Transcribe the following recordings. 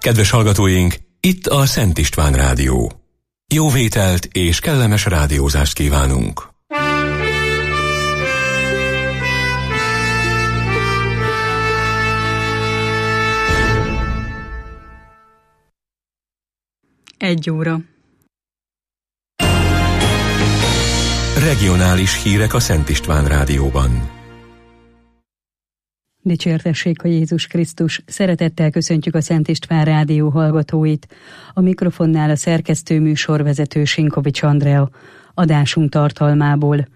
Kedves hallgatóink, itt a Szent István Rádió. Jó vételt és kellemes rádiózást kívánunk! Egy óra. Regionális hírek a Szent István Rádióban. Dicsértessék a Jézus Krisztus! Szeretettel köszöntjük a Szent István Rádió hallgatóit. A mikrofonnál a szerkesztő műsorvezető Sinkovics Andrea. Adásunk tartalmából.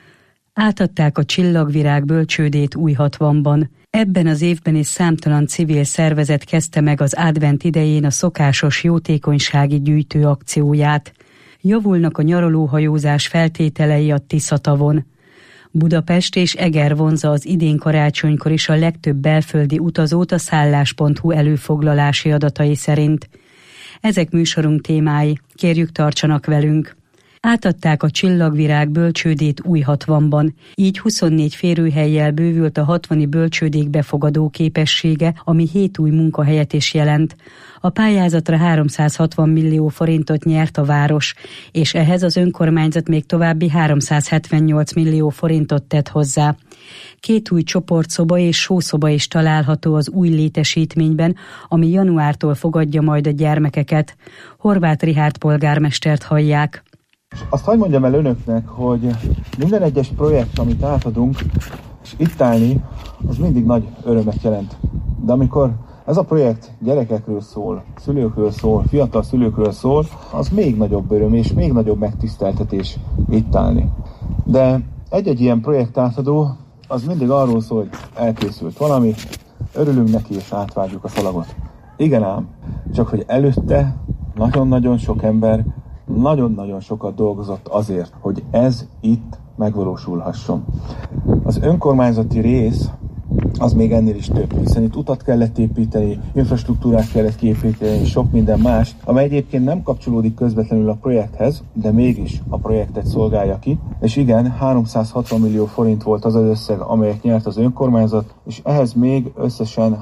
Átadták a Csillagvirág bölcsődét Újhatvanban. Ebben az évben is számtalan civil szervezet kezdte meg az advent idején a szokásos jótékonysági gyűjtő akcióját. Javulnak a nyaralóhajózás feltételei a Tisza-tavon. Budapest és Eger vonzza az idén karácsonykor is a legtöbb belföldi utazót a szállás.hu előfoglalási adatai szerint. Ezek műsorunk témái, kérjük tartsanak velünk. Átadták a Csillagvirág bölcsődét Újhatvanban, így 24 férőhellyel bővült a 60 bölcsődék befogadó képessége, ami 7 új munkahelyet is jelent. A pályázatra 360 millió forintot nyert a város, és ehhez az önkormányzat még további 378 millió forintot tett hozzá. 2 új csoportszoba és sószoba is található az új létesítményben, ami januártól fogadja majd a gyermekeket. Horváth Rihárd polgármestert hallják. Azt hadd mondjam el önöknek, hogy minden egyes projekt, amit átadunk, és itt állni, az mindig nagy örömet jelent. De amikor ez a projekt gyerekekről szól, szülőkről szól, fiatal szülőkről szól, az még nagyobb öröm és még nagyobb megtiszteltetés itt állni. De egy-egy ilyen projekt átadó, az mindig arról szól, hogy elkészült valami, örülünk neki és átvágjuk a szalagot. Igen ám, csak hogy előtte nagyon-nagyon sok ember nagyon-nagyon sokat dolgozott azért, hogy ez itt megvalósulhasson. Az önkormányzati rész az még ennél is több, hiszen itt utat kellett építeni, infrastruktúrát kellett kiépíteni, és sok minden más, amely egyébként nem kapcsolódik közvetlenül a projekthez, de mégis a projektet szolgálja ki. És igen, 360 millió forint volt az az összeg, amelyet nyert az önkormányzat, és ehhez még összesen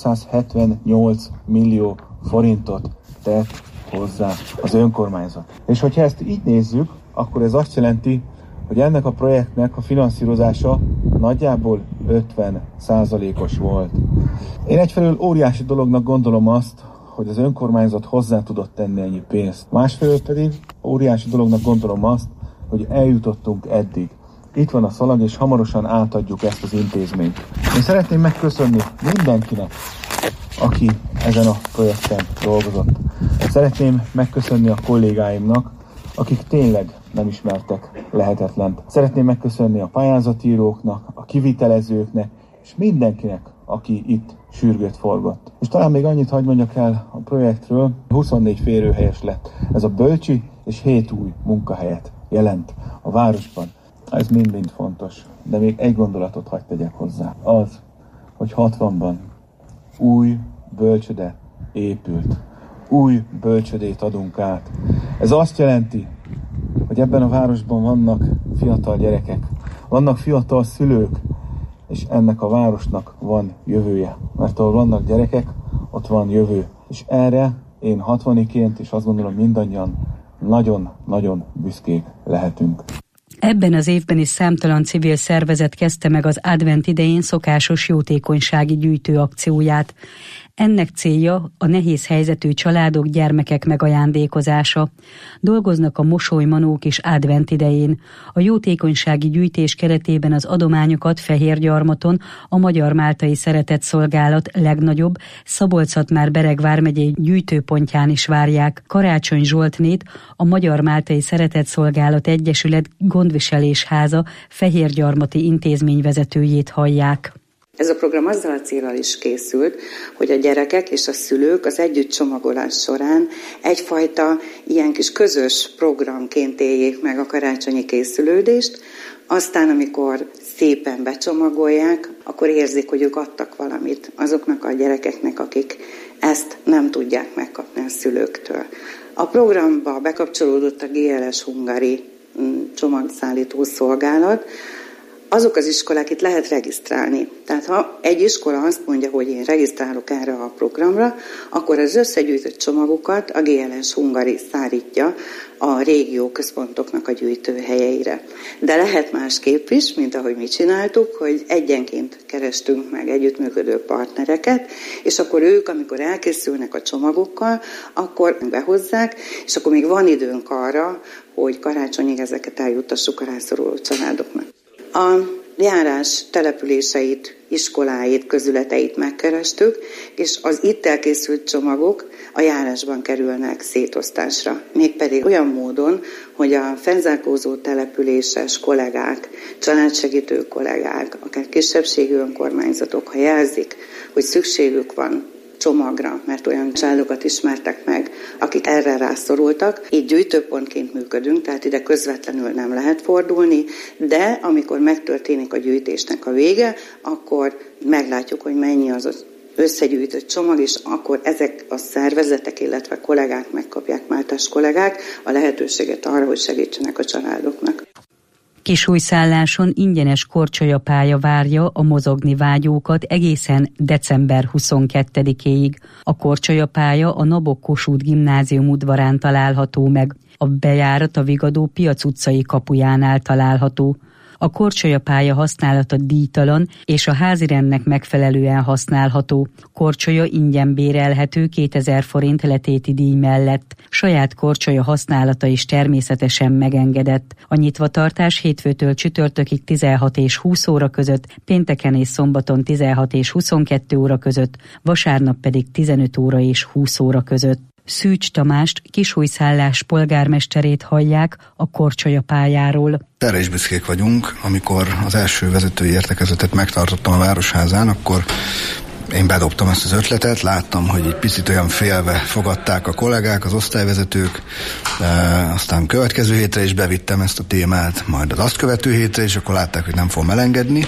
378 millió forintot tett hozzá az önkormányzat. És hogyha ezt így nézzük, akkor ez azt jelenti, hogy ennek a projektnek a finanszírozása nagyjából 50%-os volt. Én egyfelől óriási dolognak gondolom azt, hogy az önkormányzat hozzá tudott tenni ennyi pénzt. Másfelől pedig óriási dolognak gondolom azt, hogy eljutottunk eddig. Itt van a szalag, és hamarosan átadjuk ezt az intézményt. Én szeretném megköszönni mindenkinek, aki ezen a projekten dolgozott. Szeretném megköszönni a kollégáimnak, akik tényleg nem ismertek lehetetlent. Szeretném megköszönni a pályázatíróknak, a kivitelezőknek, és mindenkinek, aki itt sürgőt forgott. És talán még annyit hadd mondjak el a projektről, 24 férőhelyes lett. Ez a bölcsi és 7 új munkahelyet jelent a városban. Ez mind-mind fontos, de még egy gondolatot hadd tegyek hozzá. Az, hogy 60-ban új bölcsöde épült. Új bölcsödét adunk át. Ez azt jelenti, hogy ebben a városban vannak fiatal gyerekek, vannak fiatal szülők, és ennek a városnak van jövője. Mert ahol vannak gyerekek, ott van jövő. És erre én 60-iként, és azt gondolom mindannyian nagyon-nagyon büszkék lehetünk. Ebben az évben is számtalan civil szervezet kezdte meg az advent idején szokásos jótékonysági gyűjtő akcióját. Ennek célja a nehéz helyzetű családok, gyermekek megajándékozása. Dolgoznak a mosolymanók is advent idején. A jótékonysági gyűjtés keretében az adományokat Fehérgyarmaton a Magyar Máltai Szeretetszolgálat legnagyobb Szabolcs-Szatmár-Bereg vármegyei gyűjtőpontján is várják. Karácsony Zsoltnét, a Magyar Máltai Szeretetszolgálat Egyesület Gondviselésháza Fehérgyarmati intézményvezetőjét hallják. Ez a program azzal a céllal is készült, hogy a gyerekek és a szülők az együttcsomagolás során egyfajta ilyen kis közös programként éljék meg a karácsonyi készülődést, aztán amikor szépen becsomagolják, akkor érzik, hogy ők adtak valamit azoknak a gyerekeknek, akik ezt nem tudják megkapni a szülőktől. A programba bekapcsolódott a GLS Hungary csomagszállító szolgálat, azok az iskolák, itt lehet regisztrálni. Tehát ha egy iskola azt mondja, hogy én regisztrálok erre a programra, akkor az összegyűjtött csomagokat a GLS Hungary szárítja a régió központoknak a gyűjtőhelyeire. De lehet másképp is, mint ahogy mi csináltuk, hogy egyenként kerestünk meg együttműködő partnereket, és akkor ők, amikor elkészülnek a csomagokkal, akkor behozzák, és akkor még van időnk arra, hogy karácsonyig ezeket eljuttassuk a rászoruló családoknak. A járás településeit, iskoláit, közületeit megkerestük, és az itt elkészült csomagok a járásban kerülnek szétosztásra. Mégpedig olyan módon, hogy a fennzárkózó településes kollégák, családsegítő kollégák, akár kisebbségi önkormányzatok, ha jelzik, hogy szükségük van csomagra, mert olyan családokat ismertek meg, akik erre rászorultak. Így gyűjtőpontként működünk, tehát ide közvetlenül nem lehet fordulni, de amikor megtörténik a gyűjtésnek a vége, akkor meglátjuk, hogy mennyi az összegyűjtött csomag, és akkor ezek a szervezetek, illetve kollégák megkapják, máltás kollégák a lehetőséget arra, hogy segítsenek a családoknak. Kisújszálláson ingyenes korcsolyapálya várja a mozogni vágyókat egészen december 22-éig. A korcsolyapálya a Nabok-Kossuth Gimnázium udvarán található meg. A bejárat a Vigadó Piac utcai kapujánál található. A korcsolyapálya használata díjtalan és a házirendnek megfelelően használható. Korcsolya ingyen bérelhető 2000 forint letéti díj mellett. Saját korcsolya használata is természetesen megengedett. A nyitvatartás hétfőtől csütörtökig 16 és 20 óra között, pénteken és szombaton 16 és 22 óra között, vasárnap pedig 15 óra és 20 óra között. Szűcs Tamást, Kisújszállás polgármesterét hallják a korcsolyapályáról. Erre is büszkék vagyunk. Amikor az első vezetői értekezletet megtartottam a Városházán, akkor én bedobtam ezt az ötletet, láttam, hogy egy picit olyan félve fogadták a kollégák, az osztályvezetők, aztán következő hétre is bevittem ezt a témát, majd az azt követő hétre, és akkor látták, hogy nem fogom elengedni.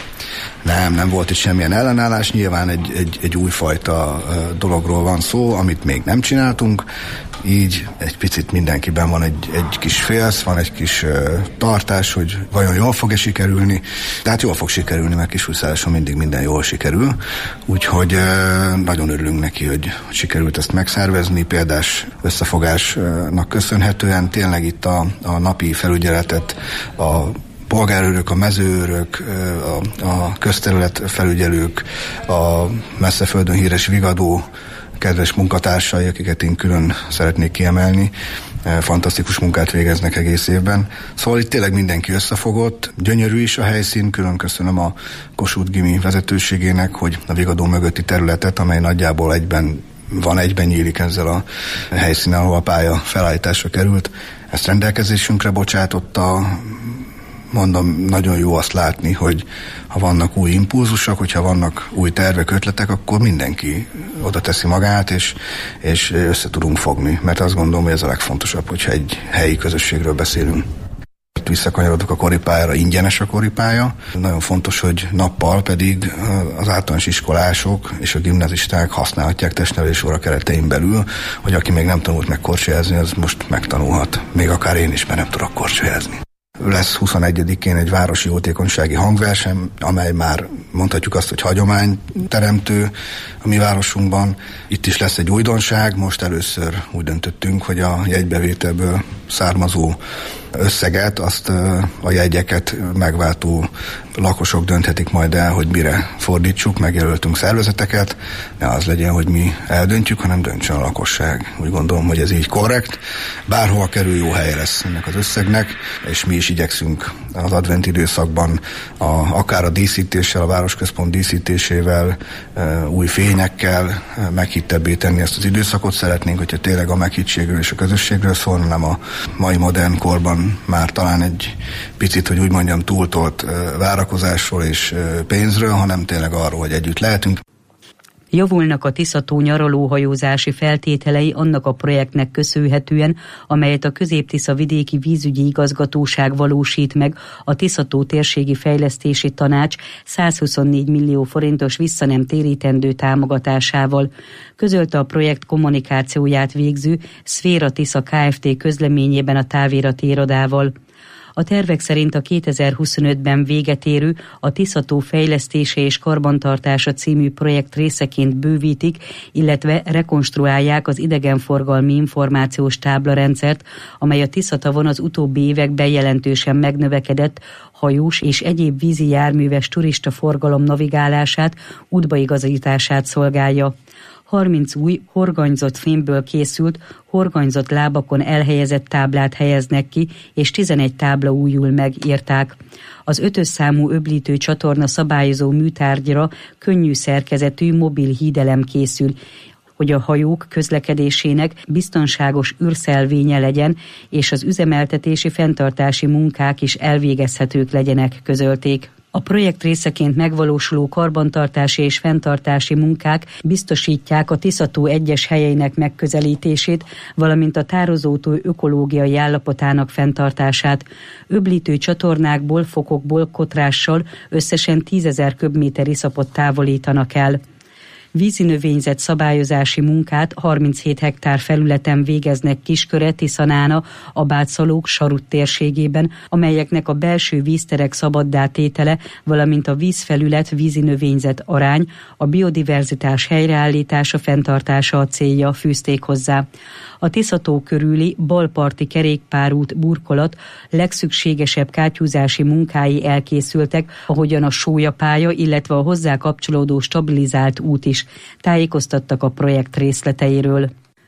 Nem volt itt semmilyen ellenállás, nyilván egy újfajta dologról van szó, amit még nem csináltunk, így egy picit mindenkiben van egy kis félsz, van egy kis tartás, hogy vajon jól fog-e sikerülni. Tehát jól fog sikerülni, mert Kisújszálláson mindig minden jól sikerül. Úgyhogy nagyon örülünk neki, hogy sikerült ezt megszervezni. Példás összefogásnak köszönhetően tényleg itt a napi felügyeletet a polgárőrök, a mezőőrök, a közterület felügyelők, a messzeföldön híres Vigadó kedves munkatársai, akiket én külön szeretnék kiemelni, fantasztikus munkát végeznek egész évben. Szóval itt tényleg mindenki összefogott, gyönyörű is a helyszín, külön köszönöm a Kossuth Gimi vezetőségének, hogy a Vigadó mögötti területet, amely nagyjából egyben nyílik ezzel a helyszínen, ahol a pálya felállításra került, ezt rendelkezésünkre bocsátotta. Mondom, nagyon jó azt látni, hogy ha vannak új impulzusok, hogyha vannak új tervek, ötletek, akkor mindenki oda teszi magát, és össze tudunk fogni. Mert azt gondolom, hogy ez a legfontosabb, hogyha egy helyi közösségről beszélünk. Visszakanyarodok a koripályára, ingyenes a koripálya. Nagyon fontos, hogy nappal pedig az általános iskolások és a gimnazisták használhatják testnevelés óra keretein belül, hogy aki még nem tanult meg korcsolyázni, az most megtanulhat. Még akár én is, mert nem tudok korcsolyázni. Lesz 21-én egy városi jótékonysági hangverseny, amely már mondhatjuk azt, hogy hagyományteremtő a mi városunkban. Itt is lesz egy újdonság, most először úgy döntöttünk, hogy a jegybevételből származó összeget, azt a jegyeket megváltó lakosok dönthetik majd el, hogy mire fordítsuk, megjelöltünk szervezeteket, ne az legyen, hogy mi eldöntjük, hanem döntsön a lakosság. Úgy gondolom, hogy ez így korrekt. Bárhova kerül, jó helye lesz ennek az összegnek, és mi is igyekszünk az advent időszakban akár a díszítéssel, a városközpont díszítésével, új fényekkel meghittebbé tenni ezt az időszakot. Szeretnénk, hogyha tényleg a meghittségről és a közösségről szól, nem a mai modern korban már talán egy picit, hogy úgy mondjam, túltolt várakozásról és pénzről, hanem tényleg arról, hogy együtt lehetünk. Javulnak a Tisza-tó nyaralóhajózási feltételei annak a projektnek köszönhetően, amelyet a Közép-Tisza vidéki vízügyi igazgatóság valósít meg a Tisza-tó térségi fejlesztési tanács 124 millió forintos visszanem térítendő támogatásával. Közölte a projekt kommunikációját végző Szféra Tisza Kft. Közleményében a távirati irodával. A tervek szerint a 2025-ben véget érő a Tisza-tó fejlesztése és karbantartása című projekt részeként bővítik, illetve rekonstruálják az idegenforgalmi információs táblarendszert, amely a Tisza-tavon az utóbbi években jelentősen megnövekedett hajós és egyéb vízi járműves turistaforgalom navigálását, útbaigazítását szolgálja. 30 új, horganyzott fémből készült, horganyzott lábakon elhelyezett táblát helyeznek ki, és 11 tábla újul meg, írták. Az 5-ös számú öblítő csatorna szabályozó műtárgyra könnyű szerkezetű mobil hídelem készül, hogy a hajók közlekedésének biztonságos űrszelvénye legyen, és az üzemeltetési fenntartási munkák is elvégezhetők legyenek, közölték. A projekt részeként megvalósuló karbantartási és fenntartási munkák biztosítják a Tisza-tó egyes helyeinek megközelítését, valamint a tározótó ökológiai állapotának fenntartását. Öblítő csatornákból, fokokból kotrással összesen 10 000 köbméter iszapot távolítanak el. Vízinövényzet szabályozási munkát 37 hektár felületen végeznek Kisköre, Tiszanána, Abátszalók, Sarut térségében, amelyeknek a belső vízterek szabaddá tétele, valamint a vízfelület vízinövényzet arány, a biodiverzitás helyreállítása, fenntartása a célja, fűzték hozzá. A Tisza-tó körüli balparti kerékpárút burkolat legszükségesebb kátyúzási munkái elkészültek, ahogyan a sólyapálya, illetve a hozzá kapcsolódó stabilizált út is, tájékoztattak a projekt részleteiről.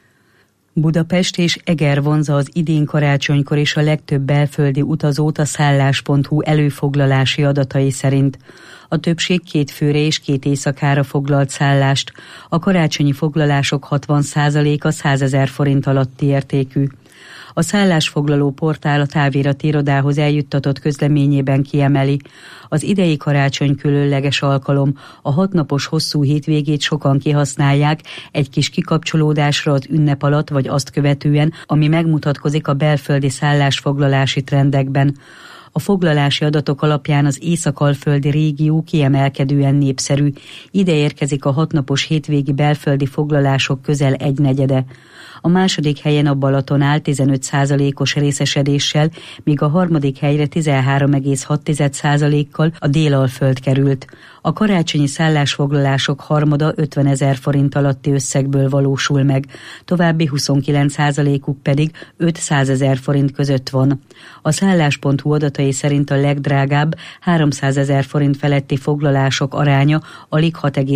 Budapest és Eger vonzza az idén karácsonykor is a legtöbb belföldi utazót a szállás.hu előfoglalási adatai szerint. A többség 2 főre és 2 éjszakára foglalt szállást. A karácsonyi foglalások 60%-a 100 000 forint alatti értékű. A szállásfoglaló portál a távirati irodához eljuttatott közleményében kiemeli: az idei karácsony különleges alkalom, a 6 napos hosszú hétvégét sokan kihasználják egy kis kikapcsolódásra az ünnep alatt vagy azt követően, ami megmutatkozik a belföldi szállásfoglalási trendekben. A foglalási adatok alapján az észak-alföldi régió kiemelkedően népszerű. Ide érkezik a 6 napos hétvégi belföldi foglalások közel 1/4. A második helyen a Balaton áll 15%-os részesedéssel, míg a harmadik helyre 13,6%-kal a Dél-Alföld került. A karácsonyi szállásfoglalások harmada 50 000 forint alatti összegből valósul meg, további 29%-uk pedig 500 000 forint között van. A szállás.hu adatai szerint a legdrágább 300 000 forint feletti foglalások aránya alig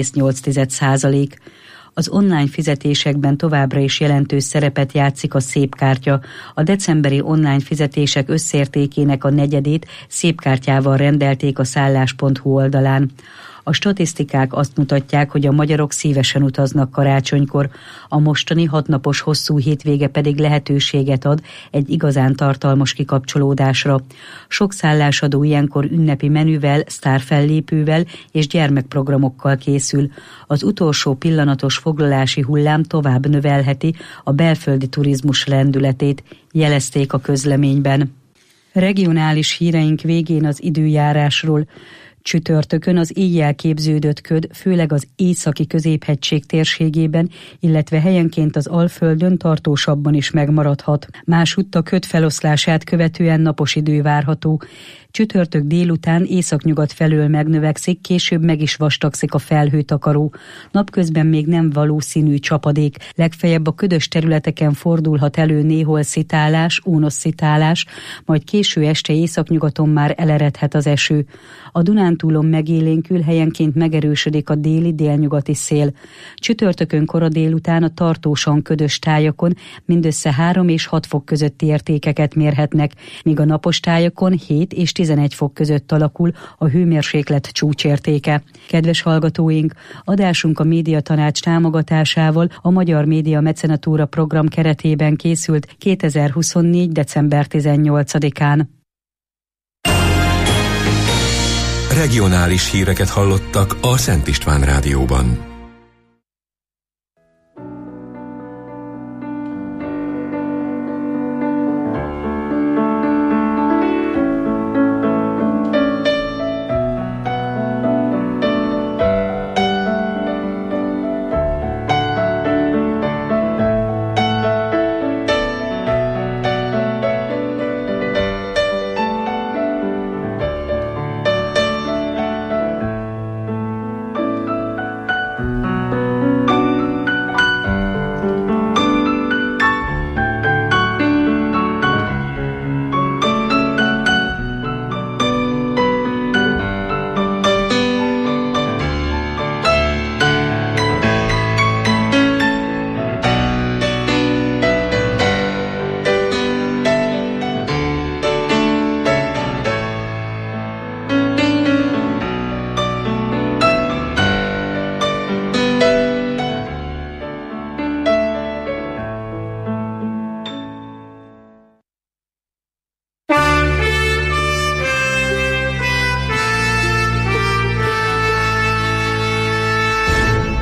6,8%. Az online fizetésekben továbbra is jelentős szerepet játszik a szépkártya. A decemberi online fizetések összértékének a 1/4 szépkártyával rendelték a szállás.hu oldalán. A statisztikák azt mutatják, hogy a magyarok szívesen utaznak karácsonykor, a mostani 6 napos hosszú hétvége pedig lehetőséget ad egy igazán tartalmas kikapcsolódásra. Sok szállásadó ilyenkor ünnepi menüvel, sztárfellépővel és gyermekprogramokkal készül. Az utolsó pillanatos foglalási hullám tovább növelheti a belföldi turizmus lendületét, jelezték a közleményben. Regionális híreink végén az időjárásról. Csütörtökön az éjjel képződött köd főleg az északi középhegység térségében, illetve helyenként az Alföldön tartósabban is megmaradhat. Másutt a köd feloszlását követően napos idő várható. Csütörtök délután északnyugat felől megnövekszik, később meg is vastagszik a felhőtakaró. Napközben még nem valószínű csapadék, legfeljebb a ködös területeken fordulhat elő néhol szitálás, ónosszitálás, majd késő este északnyugaton már eleredhet az eső. A Dunántúlon megélénkül, helyenként megerősödik a déli-délnyugati szél. Csütörtökön kora délután a tartósan ködös tájakon mindössze 3 és 6 fok közötti értékeket mérhetnek, míg a napos tájakon 7 és 11 fok között alakul a hőmérséklet csúcsértéke. Kedves hallgatóink, adásunk a Médiatanács támogatásával a Magyar Média Mecenatúra program keretében készült 2024. december 18-án. Regionális híreket hallottak a Szent István Rádióban.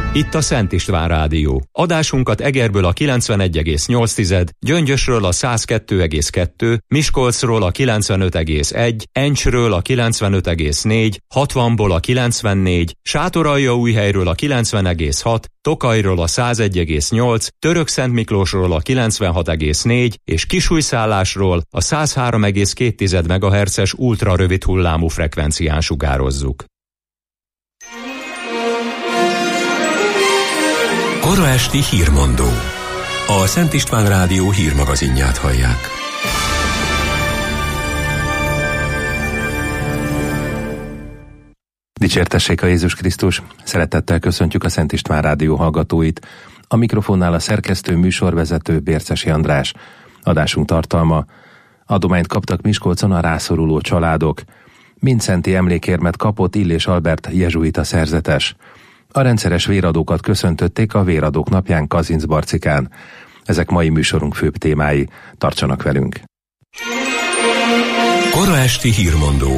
Itt a Szent István Rádió. Adásunkat Egerből a 91,8, Gyöngyösről a 102,2, Miskolcról a 95,1, Encsről a 95,4, 60-ból a 94, Sátoraljaújhelyről a 90,6, Tokajról a 101,8, Törökszentmiklósról a 96,4 és Kisújszállásról a 103,2 MHz-es ultrarövid hullámú frekvencián sugározzuk. Kora esti hírmondó. A Szent István Rádió hírmagazinját hallják. Dicsértessék a Jézus Krisztus! Szeretettel köszöntjük a Szent István Rádió hallgatóit. A mikrofonnál a szerkesztő, műsorvezető Bércesi András. Adásunk tartalma: adományt kaptak Miskolcon a rászoruló családok. Mindszenti emlékérmet kapott Illés Albert jezsuita szerzetes. A rendszeres véradókat köszöntötték a Véradók napján Kazincbarcikán. Ezek mai műsorunk főbb témái. Tartsanak velünk! Kora esti hírmondó.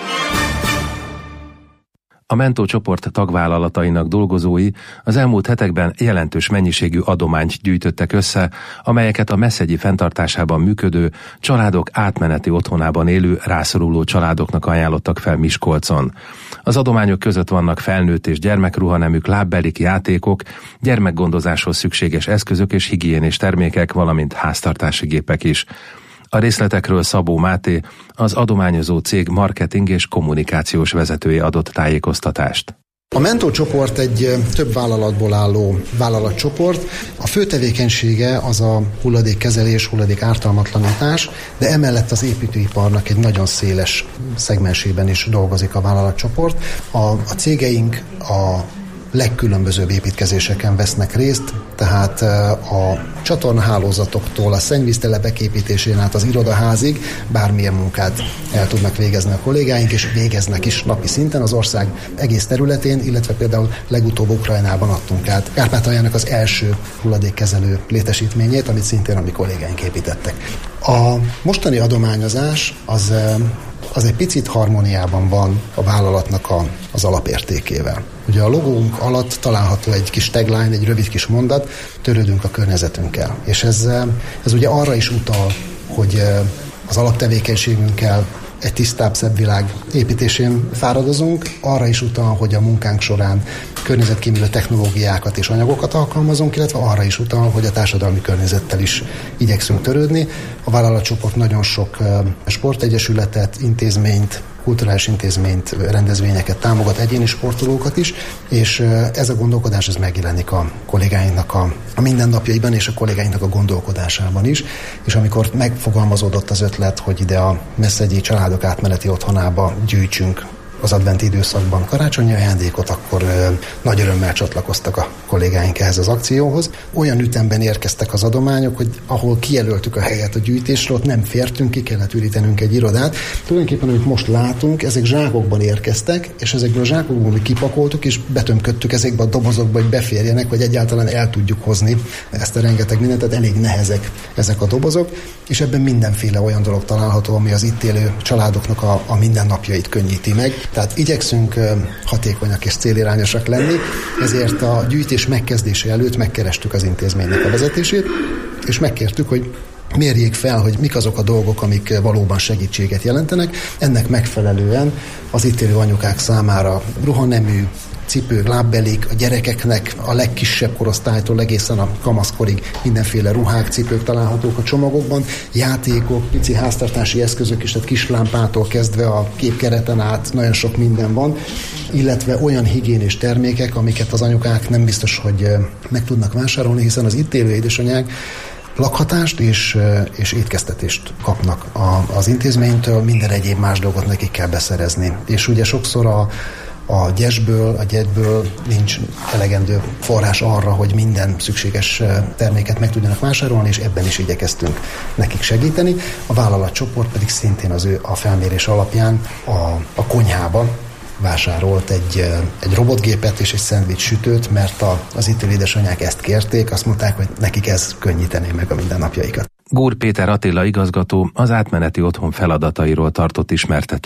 A Mentó csoport tagvállalatainak dolgozói az elmúlt hetekben jelentős mennyiségű adományt gyűjtöttek össze, amelyeket a Messzegyi fenntartásában működő családok átmeneti otthonában élő rászoruló családoknak ajánlottak fel Miskolcon. Az adományok között vannak felnőtt és gyermekruhaneműk, lábbelik, játékok, gyermekgondozáshoz szükséges eszközök és higiénés termékek, valamint háztartási gépek is. A részletekről Szabó Máté, az adományozó cég marketing és kommunikációs vezetője adott tájékoztatást. A Mentó csoport egy több vállalatból álló vállalatcsoport. A fő tevékenysége az a hulladékkezelés, hulladék ártalmatlanítás, de emellett az építőiparnak egy nagyon széles szegmensében is dolgozik a vállalatcsoport. A cégeink a legkülönbözőbb építkezéseken vesznek részt, tehát a csatornahálózatoktól a szennyvíztelepek építésén át az irodaházig bármilyen munkát el tudnak végezni a kollégáink, és végeznek is napi szinten az ország egész területén, illetve például legutóbb Ukrajnában adtunk át Kárpátaljának az első hulladékkezelő létesítményét, amit szintén a mi kollégáink építettek. A mostani adományozás az egy picit harmóniában van a vállalatnak az alapértékével. Ugye a logónk alatt található egy kis tagline, egy rövid kis mondat, törődünk a környezetünkkel. És ez ugye arra is utal, hogy az alaptevékenységünkkel egy tisztább, szebb világ építésén fáradozunk, arra is utal, hogy a munkánk során környezetkímélő technológiákat és anyagokat alkalmazunk, illetve arra is utal, hogy a társadalmi környezettel is igyekszünk törődni. A vállalatcsoport nagyon sok sportegyesületet, intézményt, kulturális intézményt, rendezvényeket támogat, egyéni sportolókat is, és ez a gondolkodás ez megjelenik a kollégáinknak a mindennapjaiban és a kollégáinknak a gondolkodásában is, és amikor megfogalmazódott az ötlet, hogy ide a Messzegyi családok átmeneti otthonába gyűjtsünk az adventi időszakban karácsonyi ajándékot, akkor nagy örömmel csatlakoztak a kollégáink ehhez az akcióhoz. Olyan ütemben érkeztek az adományok, hogy ahol kijelöltük a helyet a gyűjtésre, ott nem fértünk, ki kellett ürítenünk egy irodát. Tulajdonképpen, amit most látunk, ezek zsákokban érkeztek, és ezekből a zsákokból mi kipakoltuk, és betömködtük ezekbe a dobozokba, hogy beférjenek, vagy egyáltalán el tudjuk hozni ezt a rengeteg mindent, tehát elég nehezek ezek a dobozok, és ebben mindenféle olyan dolog található, ami az itt élő családoknak a mindennapjait könnyíti meg. Tehát igyekszünk hatékonyak és célirányosak lenni, ezért a gyűjtés megkezdése előtt megkerestük az intézménynek a vezetését, és megkértük, hogy mérjék fel, hogy mik azok a dolgok, amik valóban segítséget jelentenek. Ennek megfelelően az itt élő anyukák számára ruhanemű, cipők, lábbelik, a gyerekeknek a legkisebb korosztálytól egészen a kamaszkorig mindenféle ruhák, cipők találhatók a csomagokban, játékok, pici háztartási eszközök is, tehát kislámpától kezdve a képkereten át nagyon sok minden van, illetve olyan higiénés termékek, amiket az anyukák nem biztos, hogy meg tudnak vásárolni, hiszen az itt élő édesanyák lakhatást és étkeztetést kapnak az intézménytől, minden egyéb más dolgot nekik kell beszerezni. És ugye sokszor a gyedből nincs elegendő forrás arra, hogy minden szükséges terméket meg tudjanak vásárolni, és ebben is igyekeztünk nekik segíteni. A vállalatcsoport pedig szintén a felmérés alapján a konyhába vásárolt egy robotgépet és egy szendvics sütőt, mert az itt élő édesanyák ezt kérték, azt mondták, hogy nekik ez könnyítené meg a mindennapjaikat. Gór Péter Attila igazgató az átmeneti otthon feladatairól tartott ismertetőt.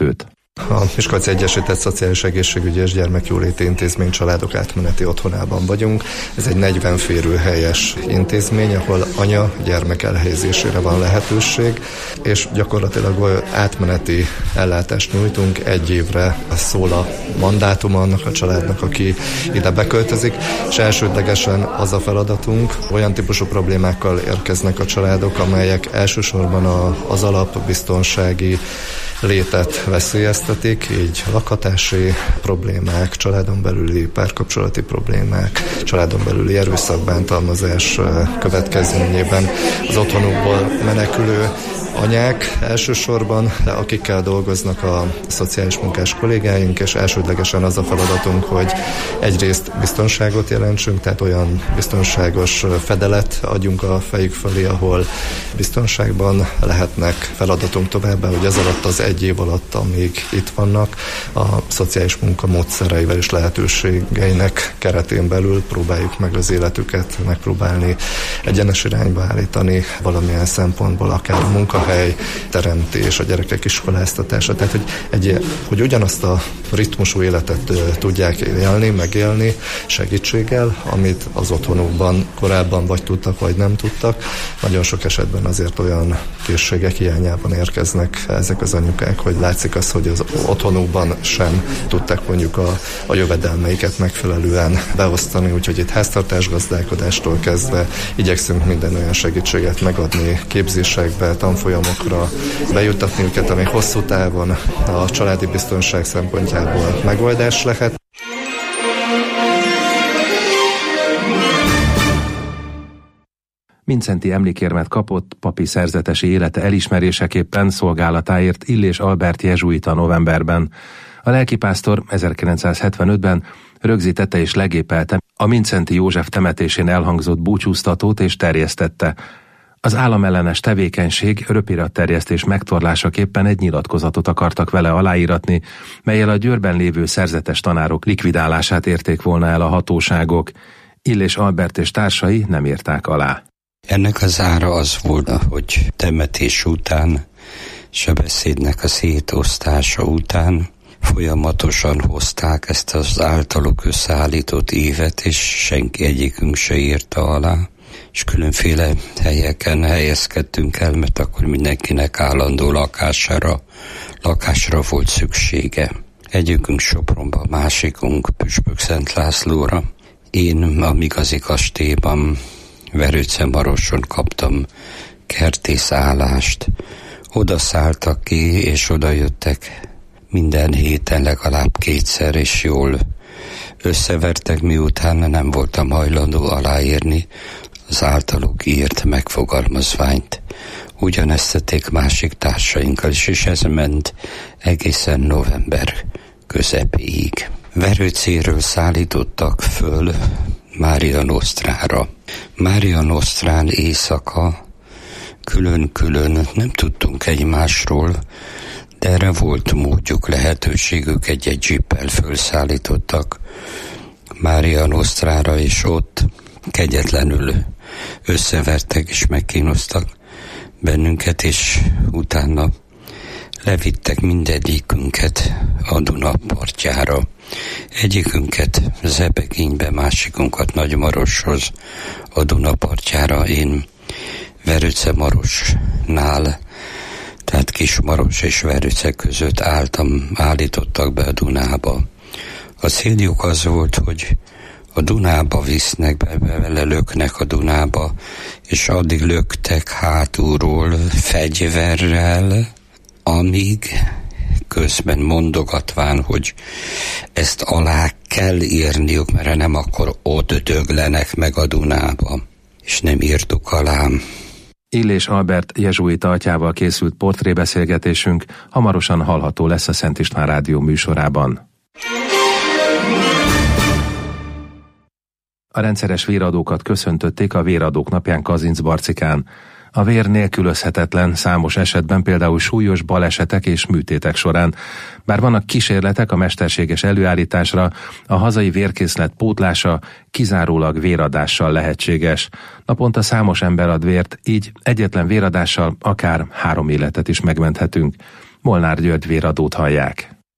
A Miskolci Egyesített Szociális Egészségügyi és Gyermekjóléti Intézmény családok átmeneti otthonában vagyunk. Ez egy 40 férőhelyes intézmény, ahol anya gyermek elhelyezésére van lehetőség, és gyakorlatilag átmeneti ellátást nyújtunk. 1 évre szól a mandátum annak a családnak, aki ide beköltözik, és elsődlegesen az a feladatunk, olyan típusú problémákkal érkeznek a családok, amelyek elsősorban az alapbiztonsági létet veszélyeztetik, így lakhatási problémák, családon belüli párkapcsolati problémák, családon belüli erőszakbántalmazás következményében az otthonukból menekülő anyák elsősorban, akikkel dolgoznak a szociális munkás kollégáink, és elsődlegesen az a feladatunk, hogy egyrészt biztonságot jelentsünk, tehát olyan biztonságos fedelet adjunk a fejük fölé, ahol biztonságban lehetnek. Feladatunk továbbá, hogy ez alatt az 1 év alatt, amíg itt vannak, a szociális munka módszereivel és lehetőségeinek keretén belül próbáljuk meg az életüket megpróbálni egyenes irányba állítani, valamilyen szempontból, akár a munkahely teremtés, a gyerekek iskoláztatása, tehát hogy ugyanazt a ritmusú életet tudják élni, megélni segítséggel, amit az otthonukban korábban vagy tudtak, vagy nem tudtak. Nagyon sok esetben azért olyan készségek hiányában érkeznek ezek az anyukák, hogy látszik az, hogy az otthonukban sem tudták mondjuk a jövedelmeiket megfelelően beosztani, úgyhogy itt háztartásgazdálkodástól kezdve igyekszünk minden olyan segítséget megadni képzésekbe, tanfolyamokra, bejuttatni őket, ami hosszú távon a családi biztonság szempontjából megoldás lehet. Mindszenty emlékérmet kapott papi szerzetesi élete elismeréseképpen szolgálatáért Illés Albert jezsuita novemberben. A lelkipásztor 1975-ben rögzítette és legépelte a Mindszenty József temetésén elhangzott búcsúztatót és terjesztette. Az államellenes tevékenység röpiratterjesztés megtorlásaképpen egy nyilatkozatot akartak vele aláíratni, mellyel a Győrben lévő szerzetes tanárok likvidálását érték volna el a hatóságok. Illés Albert és társai nem írták alá. Ennek az ára az volt, hogy temetés után és a beszédnek a szétosztása után folyamatosan hozták ezt az általuk összeállított évet, és senki egyikünk se írta alá, és különféle helyeken helyezkedtünk el, mert akkor mindenkinek állandó lakásra volt szüksége. Egyikünk Sopronba, másikunk Püspök Szent Lászlóra. Én a Igazi kastélyban Verőce-Maroson kaptam kertészállást. Oda szálltak ki, és oda jöttek minden héten legalább 2-szer, és jól összevertek, miután nem voltam hajlandó aláírni az általuk írt megfogalmazványt. Ugyanezt tették másik társainkkal is, és ez ment egészen november közepéig. Verőcéről szállítottak föl Mária Nostrára. Mária Nostrán éjszaka külön-külön nem tudtunk egymásról, de erre volt módjuk, lehetőségük, egy dzsippel felszállítottak Mária Nostrára, és ott kegyetlenül összevertek és megkínoztak bennünket, és utána levittek mindegyikünket a Duna partjára. Egyikünket Zebegénybe, másikunkat Nagymaroshoz, a Duna partjára. Én Verőce-Marosnál, tehát Kismaros és Verőce között állítottak be a Dunába. A céljuk az volt, hogy a Dunába visznek bele, löknek a Dunába, és addig löktek hátulról fegyverrel, amíg közben mondogatván, hogy ezt alá kell írniuk, mert nem akkor ott döglenek meg a Dunába. És nem írtuk alá. Illés Albert jezsuita atyával készült portrébeszélgetésünk hamarosan hallható lesz a Szent István Rádió műsorában. A rendszeres véradókat köszöntötték a Véradók napján Kazincbarcikán. A vér nélkülözhetetlen számos esetben, például súlyos balesetek és műtétek során. Bár vannak kísérletek a mesterséges előállításra, a hazai vérkészlet pótlása kizárólag véradással lehetséges. Naponta számos ember ad vért, így egyetlen véradással akár 3 életet is megmenthetünk. Molnár György véradót hallják.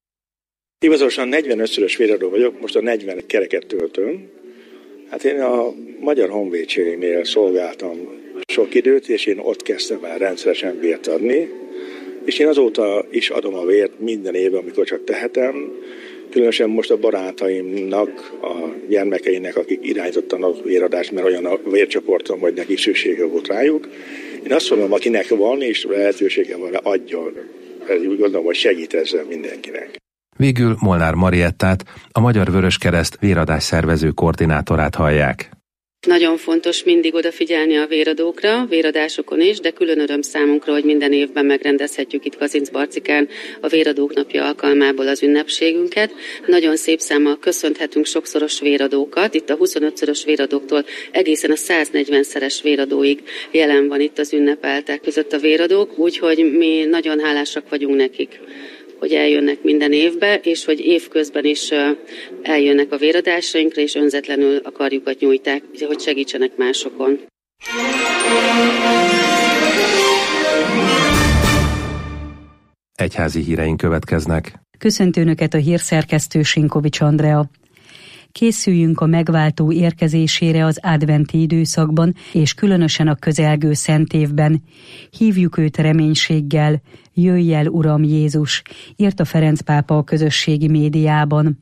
Hivatalosan 45-szörös véradó vagyok, most a 40 kereket töltöm. Hát én a Magyar Honvédségnél szolgáltam sok időt, és én ott kezdtem el rendszeresen vért adni. És én azóta is adom a vért minden évben, amikor csak tehetem. Különösen most a barátaimnak, a gyermekeinek, akik irányítottan a véradást, mert olyan a vércsoportom, hogy neki szüksége volt rájuk. Én azt mondom, akinek van és lehetősége van, adjon. Ez úgy gondolom, hogy segít ezzel mindenkinek. Végül Molnár Mariettát, a Magyar Vöröskereszt véradás szervező koordinátorát hallják. Nagyon fontos mindig odafigyelni a véradókra, véradásokon is, de külön öröm számunkra, hogy minden évben megrendezhetjük itt Kazincbarcikán a Véradók Napja alkalmából az ünnepségünket. Nagyon szép számmal köszönhetünk sokszoros véradókat, itt a 25-szörös véradóktól egészen a 140-szeres véradóig jelen van itt az ünnepeltek között a véradók, úgyhogy mi nagyon hálásak vagyunk nekik, hogy eljönnek minden évbe, és hogy évközben is eljönnek a véradásainkra, és önzetlenül a karjukat nyújták, hogy segítsenek másokon. Egyházi híreink következnek. Köszöntő Önöket a hírszerkesztő Sinkovics Andrea. Készüljünk a megváltó érkezésére az adventi időszakban, és különösen a közelgő szentévben. Hívjuk őt reménységgel, jöjj el, Uram Jézus, írta Ferenc pápa a közösségi médiában.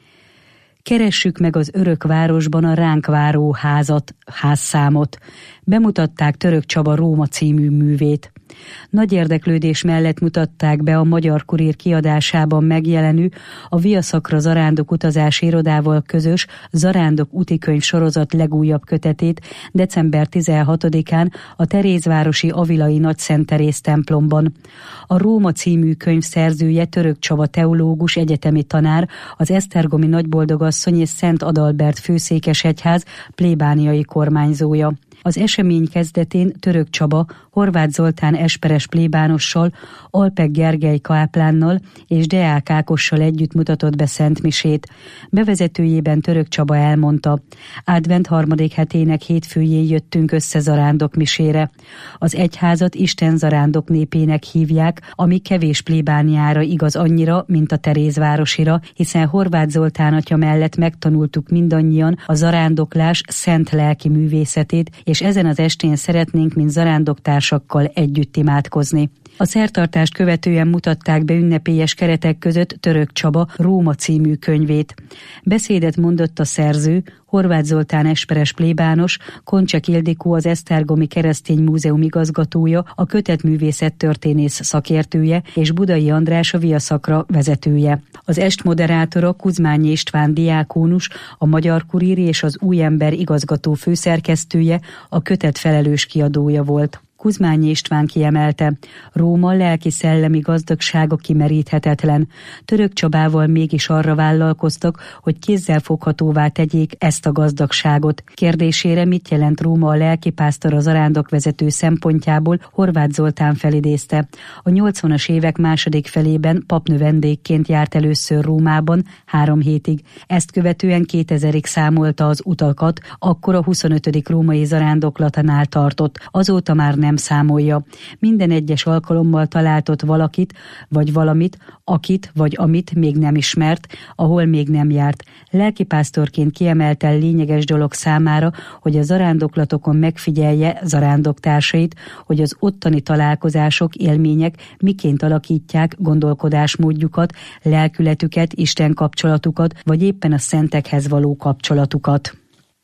Keressük meg az örök városban a ránk váró házszámot. Bemutatták Török Csaba Róma című művét. Nagy érdeklődés mellett mutatták be a Magyar Kurír kiadásában megjelenő, a Viaszakra Zarándok utazási irodával közös Zarándok útikönyv sorozat legújabb kötetét december 16-án a Terézvárosi Avilai Nagyszent Teréz templomban. A Róma című könyv szerzője Török Csaba teológus, egyetemi tanár, az esztergomi Nagyboldogasszony és Szent Adalbert főszékesegyház plébániai kormányzója. Az esemény kezdetén Török Csaba Horváth Zoltán esperes plébánossal, Alpek Gergely káplánnal és Deák Ákossal együtt mutatott be szentmisét. Bevezetőjében Török Csaba elmondta: Advent harmadik hetének hétfőjén jöttünk össze zarándokmisére. Az egyházat Isten zarándok népének hívják, ami kevés plébániára igaz annyira, mint a Terézvárosira, hiszen Horváth Zoltán atya mellett megtanultuk mindannyian a zarándoklás szent lelki művészetét, és ezen az estén szeretnénk, mint zarándoktársakkal együtt imádkozni. A szertartást követően mutatták be ünnepélyes keretek között Török Csaba Róma című könyvét. Beszédet mondott a szerző, Horváth Zoltán esperes plébános, Koncsek Ildikó az Esztergomi Keresztény Múzeum igazgatója, a kötetművészet történész szakértője, és Budai András a Viaszakra vezetője. Az est moderátora Kuzmányi István diákónus, a Magyar Kurír és az Új Ember igazgató főszerkesztője, a kötet felelős kiadója volt. Kuzmányi István kiemelte, Róma lelki-szellemi gazdagsága kimeríthetetlen. Török Csabával mégis arra vállalkoztak, hogy kézzelfoghatóvá tegyék ezt a gazdagságot. Kérdésére, mit jelent Róma a lelkipásztor, a zarándokvezető szempontjából, Horváth Zoltán felidézte. A 80-as évek második felében papnövendékként járt először Rómában 3 hétig. Ezt követően 2000-ig számolta az utakat, akkor a 25. római zarándoklatánál tartott. Azóta már nem számolja. Minden egyes alkalommal találtott valakit, vagy valamit, akit, vagy amit még nem ismert, ahol még nem járt. Lelkipásztorként kiemelte lényeges dolog számára, hogy a zarándoklatokon megfigyelje zarándoktársait, hogy az ottani találkozások, élmények miként alakítják gondolkodásmódjukat, lelkületüket, Isten kapcsolatukat, vagy éppen a szentekhez való kapcsolatukat.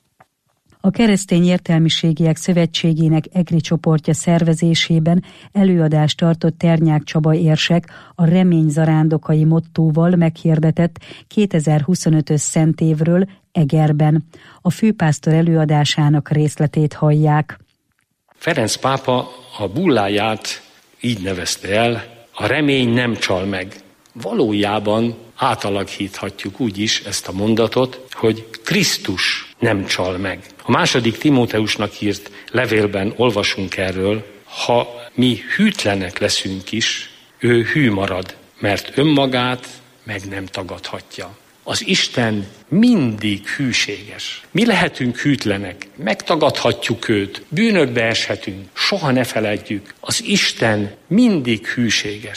A Keresztény Értelmiségiek Szövetségének EGRI csoportja szervezésében előadást tartott Ternyák Csaba érsek a Remény zarándokai mottóval meghirdetett 2025-ös szentévről Egerben. A főpásztor előadásának részletét hallják. Ferenc pápa a bulláját így nevezte el: a remény nem csal meg. Valójában átalakíthatjuk úgy is ezt a mondatot, hogy Krisztus nem csal meg. A 2. Timóteusnak írt levélben olvasunk erről: ha mi hűtlenek leszünk is, ő hű marad, mert önmagát meg nem tagadhatja. Az Isten mindig hűséges. Mi lehetünk hűtlenek, megtagadhatjuk őt, bűnökbe eshetünk, soha ne feledjük, az Isten mindig hűséges.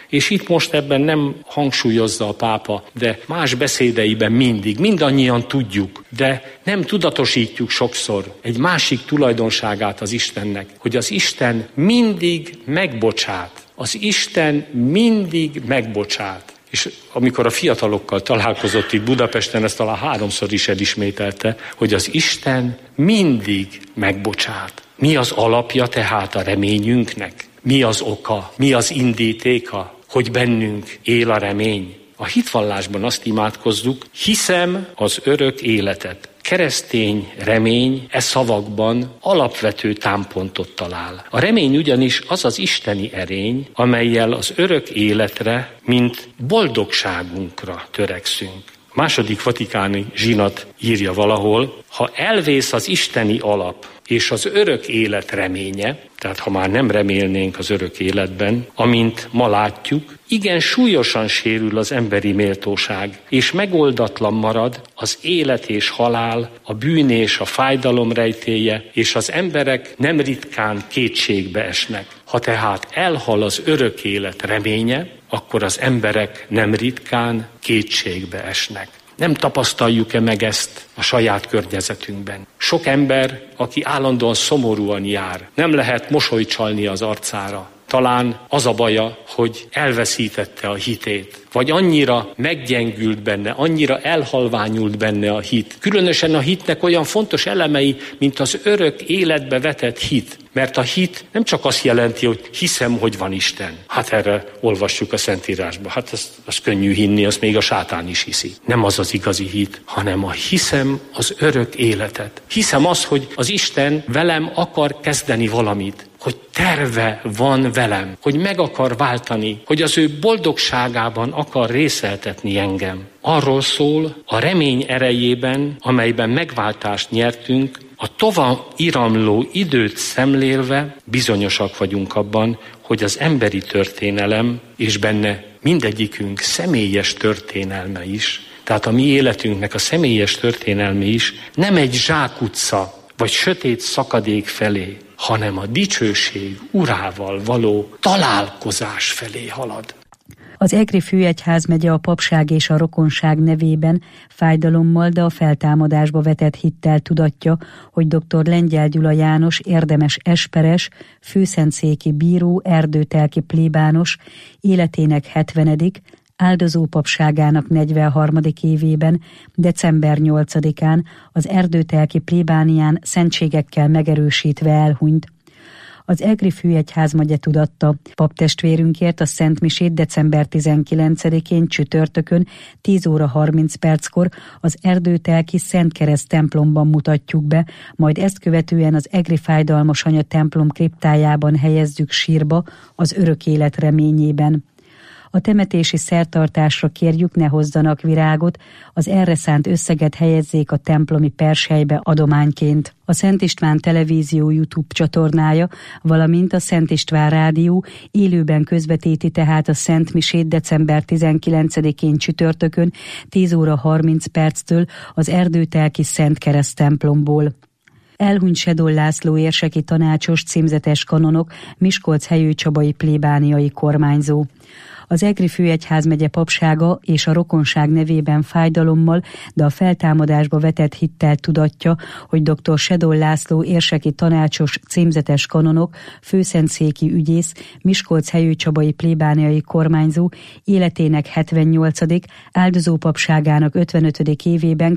És itt most ebben nem hangsúlyozza a pápa, de más beszédeiben mindig, mindannyian tudjuk, de nem tudatosítjuk sokszor egy másik tulajdonságát az Istennek, hogy az Isten mindig megbocsát. Az Isten mindig megbocsát. És amikor a fiatalokkal találkozott itt Budapesten, ezt talán 3-szor is elismételte, hogy az Isten mindig megbocsát. Mi az alapja tehát a reményünknek? Mi az oka? Mi az indítéka, hogy bennünk él a remény? A hitvallásban azt imádkozzuk, hiszem az örök életet. Keresztény remény szavakban alapvető támpontot talál. A remény ugyanis az az isteni erény, amellyel az örök életre, mint boldogságunkra törekszünk. Második vatikáni zsinat írja valahol, ha elvész az isteni alap és az örök élet reménye, tehát ha már nem remélnénk az örök életben, amint ma látjuk, igen súlyosan sérül az emberi méltóság, és megoldatlan marad az élet és halál, a bűn és a fájdalom rejtélye, és az emberek nem ritkán kétségbe esnek. Ha tehát elhal az örök élet reménye, akkor az emberek nem ritkán kétségbe esnek. Nem tapasztaljuk-e meg ezt a saját környezetünkben? Sok ember, aki állandóan szomorúan jár, nem lehet mosolyt csalni az arcára. Talán az a baja, hogy elveszítette a hitét, vagy annyira meggyengült benne, annyira elhalványult benne a hit. Különösen a hitnek olyan fontos elemei, mint az örök életbe vetett hit. Mert a hit nem csak azt jelenti, hogy hiszem, hogy van Isten. Hát erre olvassuk a Szentírásba. Hát az könnyű hinni, azt még a sátán is hiszi. Nem az az igazi hit, hanem a hiszem az örök életet. Hiszem azt, hogy az Isten velem akar kezdeni valamit. Hogy terve van velem, hogy meg akar váltani, hogy az ő boldogságában akar részeltetni engem. Arról szól, a remény erejében, amelyben megváltást nyertünk, a tovább iramló időt szemlélve bizonyosak vagyunk abban, hogy az emberi történelem, és benne mindegyikünk személyes történelme is, tehát a mi életünknek a személyes történelme is nem egy zsákutca, vagy sötét szakadék felé, hanem a dicsőség urával való találkozás felé halad. Az Egri főegyházmegye a papság és a rokonság nevében fájdalommal, de a feltámadásba vetett hittel tudatja, hogy dr. Lengyel Gyula János érdemes esperes, főszentszéki bíró, erdőtelki plébános életének 70., áldozó papságának 43. évében, december 8-án az erdőtelki plébánián szentségekkel megerősítve elhunyt. Az Egri főegyházmegye tudatta paptestvérünkért a szentmisét december 19-én csütörtökön 10 óra 30 perckor az erdőtelki Szent Kereszt templomban mutatjuk be, majd ezt követően az Egri Fájdalmas Anya templom kriptájában helyezzük sírba az örök élet reményében. A temetési szertartásra kérjük, ne hozzanak virágot, az erre szánt összeget helyezzék a templomi perselybe adományként. A Szent István Televízió YouTube csatornája, valamint a Szent István Rádió élőben közvetíti tehát a Szent Misét december 19-én csütörtökön 10 óra 30 perctől az erdőtelki Szent Kereszt templomból. Elhunyt Sedol László érseki tanácsos, címzetes kanonok, Miskolc-Helyő-Csabai plébániai kormányzó. Az Egri főegyházmegye papsága és a rokonság nevében fájdalommal, de a feltámadásba vetett hittel tudatja, hogy dr. Sedol László érseki tanácsos, címzetes kanonok, főszentszéki ügyész, Miskolc-Helyő-Csabai plébániai kormányzó életének 78., áldozó papságának 55. évében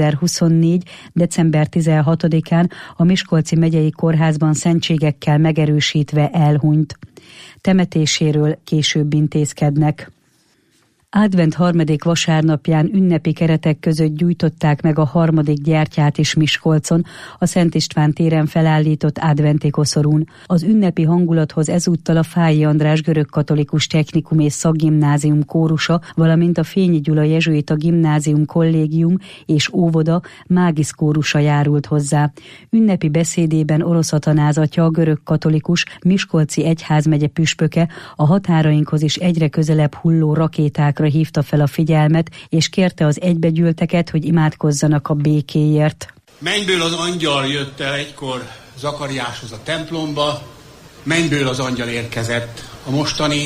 2024. december 16-án a Miskolci megyei kórházban szentségekkel megerősítve elhunyt. Temetéséről később intézkednek. Advent 3. vasárnapján ünnepi keretek között gyújtották meg a 3. gyertyát is Miskolcon, a Szent István téren felállított adventi koszorún. Az ünnepi hangulathoz ezúttal a Fáy András görögkatolikus technikum és szakgimnázium kórusa, valamint a Fényi Gyula jezsuita gimnázium kollégium és óvoda mágisz kórusa járult hozzá. Ünnepi beszédében Orosz Atanázatya, a görögkatolikus Miskolci egyházmegye püspöke a határainkhoz is egyre közelebb hulló rakétákra hívta fel a figyelmet, és kérte az egybegyűlteket, hogy imádkozzanak a békéért. Mennyből az angyal jött el egykor Zakariáshoz a templomba, mennyből az angyal érkezett a mostani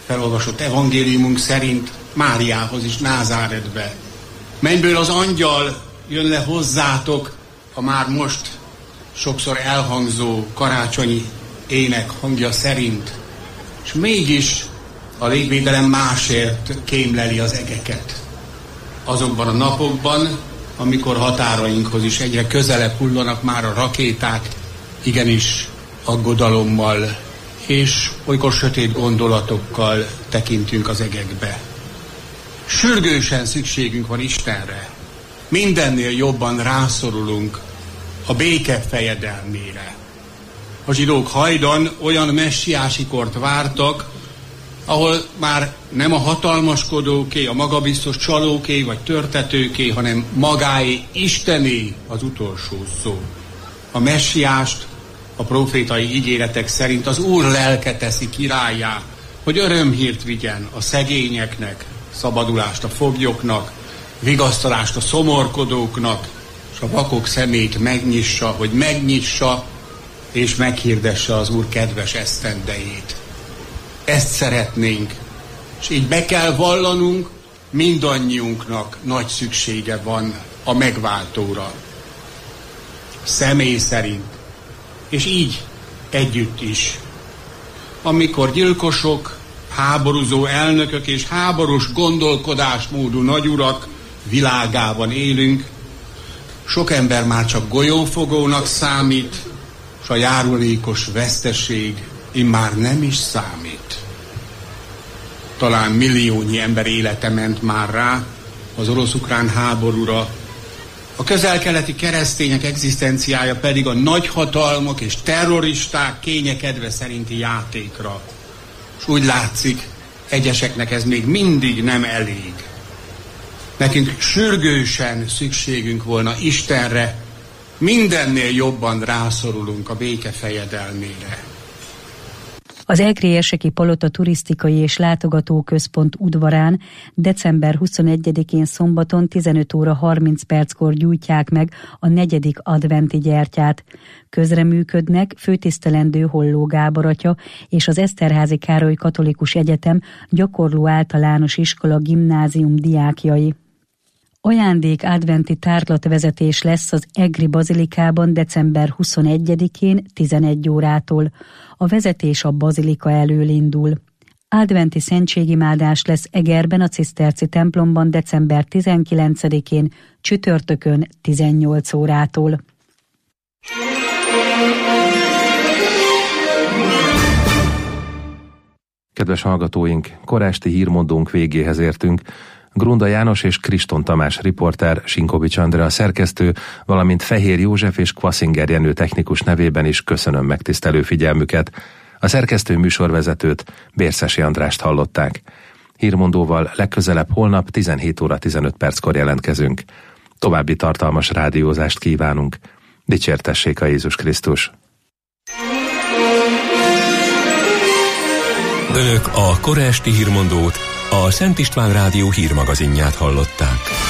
felolvasott evangéliumunk szerint Máriához is Názáretbe. Mennyből az angyal jön le hozzátok a már most sokszor elhangzó karácsonyi ének hangja szerint, és mégis a légvédelem másért kémleli az egeket. Azokban a napokban, amikor határainkhoz is egyre közelebb hullanak már a rakéták, igenis aggodalommal és olykor sötét gondolatokkal tekintünk az egekbe. Sürgősen szükségünk van Istenre. Mindennél jobban rászorulunk a béke fejedelmére. A zsidók hajdan olyan messiási kort vártak, ahol már nem a hatalmaskodóké, a magabiztos csalóké vagy törtetőké, hanem magáé, Istené az utolsó szó. A messiást a profétai ígéretek szerint az Úr lelke teszi királlyá, hogy örömhírt vigyen a szegényeknek, szabadulást a foglyoknak, vigasztalást a szomorkodóknak, és a vakok szemét megnyissa, hogy megnyissa és meghirdesse az Úr kedves esztendejét. Ezt szeretnénk, és így be kell vallanunk, mindannyiunknak nagy szüksége van a megváltóra. Személy szerint, és így együtt is. Amikor gyilkosok, háborúzó elnökök és háborús gondolkodásmódú nagyurak világában élünk, sok ember már csak golyófogónak számít, és a járulékos veszteség immár nem is számít. Talán milliónyi ember élete ment már rá az orosz-ukrán háborúra, a közel-keleti keresztények egzisztenciája pedig a nagyhatalmak és terroristák kényekedve szerinti játékra. És úgy látszik, egyeseknek ez még mindig nem elég. Nekünk sürgősen szükségünk volna Istenre, mindennél jobban rászorulunk a béke fejedelmére. Az Egréseki Palota turisztikai és látogatóközpont udvarán december 21-én szombaton 15 óra 30 perckor gyújtják meg a 4. adventi gyertyát. Közreműködnek főtisztelendő Holló Gábor atya és az Eszterházy Károly Katolikus Egyetem gyakorló általános iskola gimnázium diákjai. Ajándék adventi tárlatvezetés lesz az Egri Bazilikában december 21-én 11 órától. A vezetés a bazilika elől indul. Adventi szentségimádás lesz Egerben a Ciszterci templomban december 19-én csütörtökön 18 órától. Kedves hallgatóink, kora esti hírmondónk végéhez értünk. Grunda János és Kriston Tamás riporter, Sinkovics Andrea szerkesztő, valamint Fehér József és Kvaszinger Jenő technikus nevében is köszönöm megtisztelő figyelmüket. A szerkesztő műsorvezetőt, Bérszesi Andrást hallották. Hírmondóval legközelebb holnap 17 óra 15 perckor jelentkezünk. További tartalmas rádiózást kívánunk. Dicsértessék a Jézus Krisztus! Önök a kora esti hírmondót, a Szent István Rádió hírmagazinját hallották.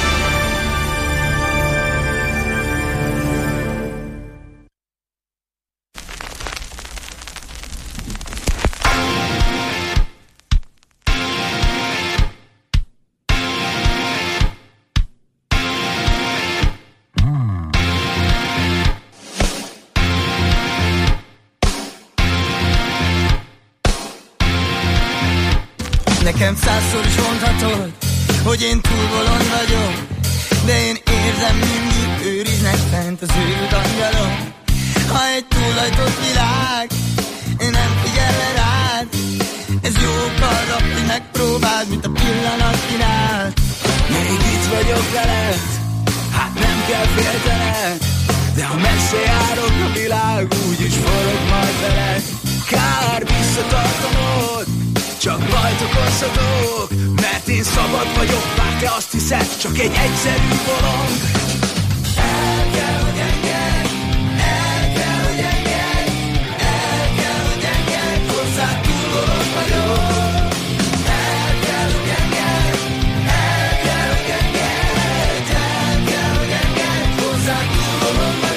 Nekem százszor is mondhatod, hogy én túl bolond vagyok, de én érzem, mindig őriznek fent az őrült angyalok. Ha egy túlhajtott világ, én nem figyelve rád, ez jó arra, hogy megpróbáld, mint a pillanat kínált. Még itt vagyok veled, hát nem kell féltened, de ha messze járok, a világ úgyis forog majd veled. Kár visszatartanod, csak bajt okozhatok, mert én szabad vagyok, bár te azt hiszed, csak egy egyszerű bolond. El kell, hogy engedj, el kell, hogy engedj, el kell, hogy engedj, hozzád túl bolond vagyok. El kell, hogy engedj, el kell, hogy engedj, el kell, hogy engedj, hozzád túl bolond vagyok.